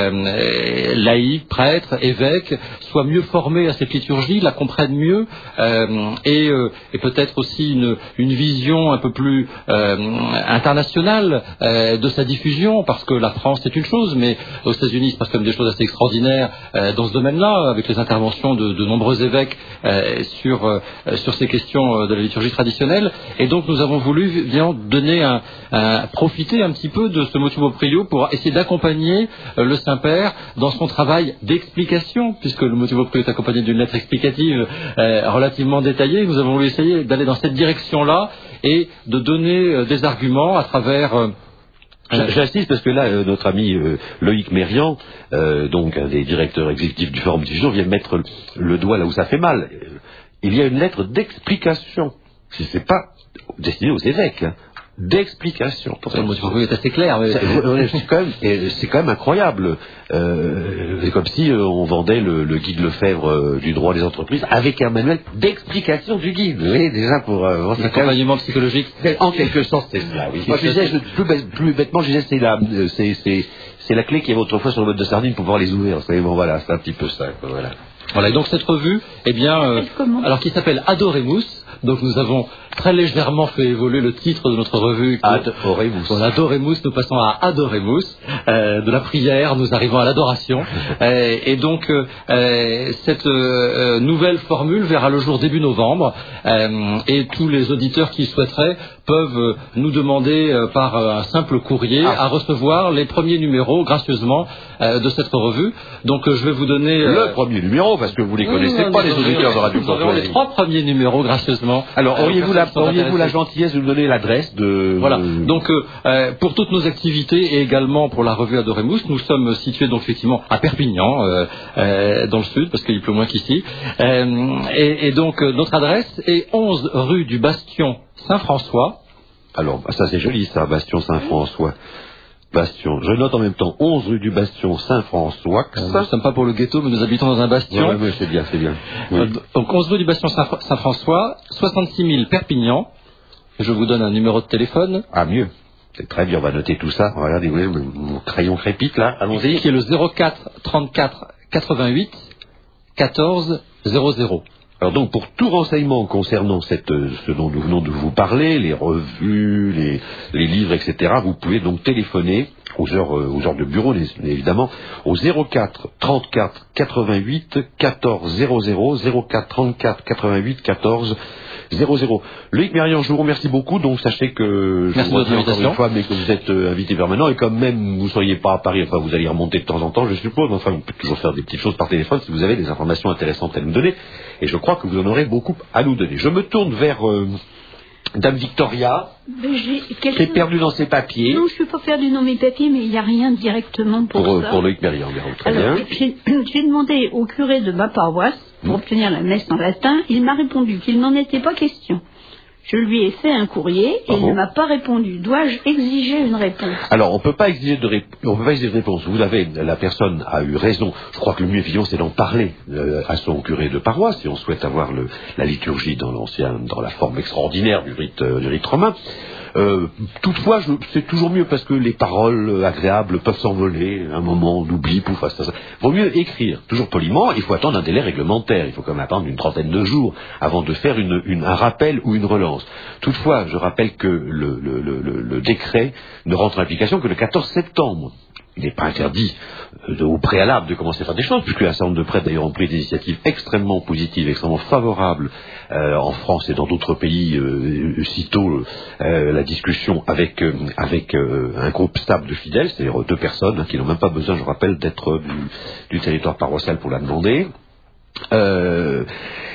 euh, laïcs, prêtres, évêques, soient mieux formés à cette liturgie, la comprennent mieux, euh, et, euh, et peut-être aussi une, une vision un peu plus euh, internationale euh, de sa diffusion, parce que la France c'est une chose, mais aux États-Unis il se passe quand même des choses assez extraordinaires euh, dans ce domaine-là, avec les interventions de, de nombreux évêques euh, sur, euh, sur ces questions de la liturgie traditionnelle. Et donc nous avons voulu bien donner un, un, profiter un petit peu de ce Motu Proprio pour essayer d'accompagner euh, le Saint-Père dans son travail d'explication, puisque le Motu Proprio est accompagné d'une lettre explicative euh, relativement détaillée. Nous avons voulu essayer d'aller dans cette direction-là et de donner euh, des arguments à travers... Euh, J'insiste parce que là, euh, notre ami euh, Loïc Mérian, euh, donc un des directeurs exécutifs du Forum Diffusion, vient mettre le, le doigt là où ça fait mal. Il y a une lettre d'explication. Si c'est pas destiné aux évêques, hein, d'explication. Le Motu Proprio est assez clair. Mais... C'est quand même, c'est quand même incroyable. Euh, c'est comme si euh, on vendait le, le guide Lefebvre euh, du droit des entreprises avec un manuel d'explication du guide. Vous voyez, déjà pour euh, l'accompagnement même... psychologique. En quelque sorte, c'est cela. Oui. Moi, je disais, je, plus, plus bêtement, je disais, c'est la, c'est, c'est, c'est la clé qui est autrefois sur le mode de sardine pour pouvoir les ouvrir. Vous savez, bon, voilà, c'est un petit peu ça. Quoi, voilà. Voilà, et donc cette revue, eh bien, euh, alors qui s'appelle Adoremus. Donc nous avons très légèrement fait évoluer le titre de notre revue. Adoremus. Voilà, Adoremus, nous passons à Adoremus, euh, de la prière, nous arrivons à l'adoration. euh, et donc euh, cette euh, nouvelle formule verra le jour début novembre, euh, et tous les auditeurs qui souhaiteraient peuvent nous demander euh, par un simple courrier ah. à recevoir les premiers numéros gracieusement euh, de cette revue. Donc euh, je vais vous donner euh, le premier numéro, parce que vous les connaissez oui, pas, les auditeurs de Radio Courtoisie. Nous aurons les trois premiers numéros gracieusement. Alors, auriez-vous la, auriez-vous la gentillesse de nous donner l'adresse de... Voilà. Donc, euh, pour toutes nos activités et également pour la revue Adoremus, nous sommes situés donc effectivement à Perpignan, euh, euh, dans le sud, parce qu'il pleut moins qu'ici. Euh, et, et donc, euh, notre adresse est onze rue du Bastion Saint-François. Alors, ça c'est joli, ça, Bastion Saint-François. Bastion. Je note en même temps onze rue du Bastion Saint-François. Euh, nous ne sommes pas pour le ghetto, mais nous habitons dans un bastion. Oui, oui, c'est bien, c'est bien. Oui. Euh, donc onze rue du Bastion Saint-François, soixante-six mille Perpignan. Je vous donne un numéro de téléphone. Ah, mieux. C'est très bien, on va noter tout ça. Regardez, vous voyez, mon crayon crépite là, allons-y. Qui est le zéro quatre trente-quatre quatre-vingt-huit quatorze zéro zéro. Alors donc, pour tout renseignement concernant cette, ce dont nous venons de vous parler, les revues, les, les livres, et cetera, vous pouvez donc téléphoner aux heures, aux heures de bureau, évidemment, au zéro quatre trente-quatre quatre-vingt-huit quatorze zéro zéro, zéro quatre trente-quatre quatre-vingt-huit quatorze zéro zéro. Loïc Mérian, je vous remercie beaucoup. Donc sachez que je Merci vous remercie encore une fois, mais que vous êtes euh, invité permanent et quand même vous ne seriez pas à Paris, enfin vous allez remonter de temps en temps, je suppose. Enfin, vous pouvez toujours faire des petites choses par téléphone si vous avez des informations intéressantes à nous donner. Et je crois que vous en aurez beaucoup à nous donner. Je me tourne vers euh, Dame Victoria, qui est perdue dans ses papiers. Non, je ne suis pas perdue dans mes papiers, mais il n'y a rien directement pour, pour ça. Pour Loïc Mérian, très Alors, bien. J'ai, j'ai demandé au curé de ma paroisse pour mmh. obtenir la messe en latin. Il m'a répondu qu'il n'en était pas question. Je lui ai fait un courrier et ah bon il ne m'a pas répondu. Dois-je exiger une réponse? Alors, on ne peut pas exiger de réponse. On peut pas exiger de réponse. Vous avez, la personne a eu raison. Je crois que le mieux, évidemment, c'est d'en parler euh, à son curé de paroisse, si on souhaite avoir le, la liturgie dans l'ancien, dans la forme extraordinaire du rite, euh, du rite romain. Euh, toutefois, je, c'est toujours mieux parce que les paroles agréables peuvent s'envoler, un moment d'oubli, pouf, ça, ça. Vaut mieux écrire, toujours poliment. Il faut attendre un délai réglementaire. Il faut quand même attendre une trentaine de jours avant de faire une, une, un rappel ou une relance. Toutefois, je rappelle que le, le, le, le, le décret ne rentre en application que le quatorze septembre. Il n'est pas interdit de, au préalable de commencer à faire des choses, puisque un certain nombre de prêtres d'ailleurs ont pris des initiatives extrêmement positives, extrêmement favorables euh, en France et dans d'autres pays, euh, sitôt euh, la discussion avec, euh, avec euh, un groupe stable de fidèles, c'est-à-dire deux personnes hein, qui n'ont même pas besoin, je rappelle, d'être du, du territoire paroissial pour la demander. Euh,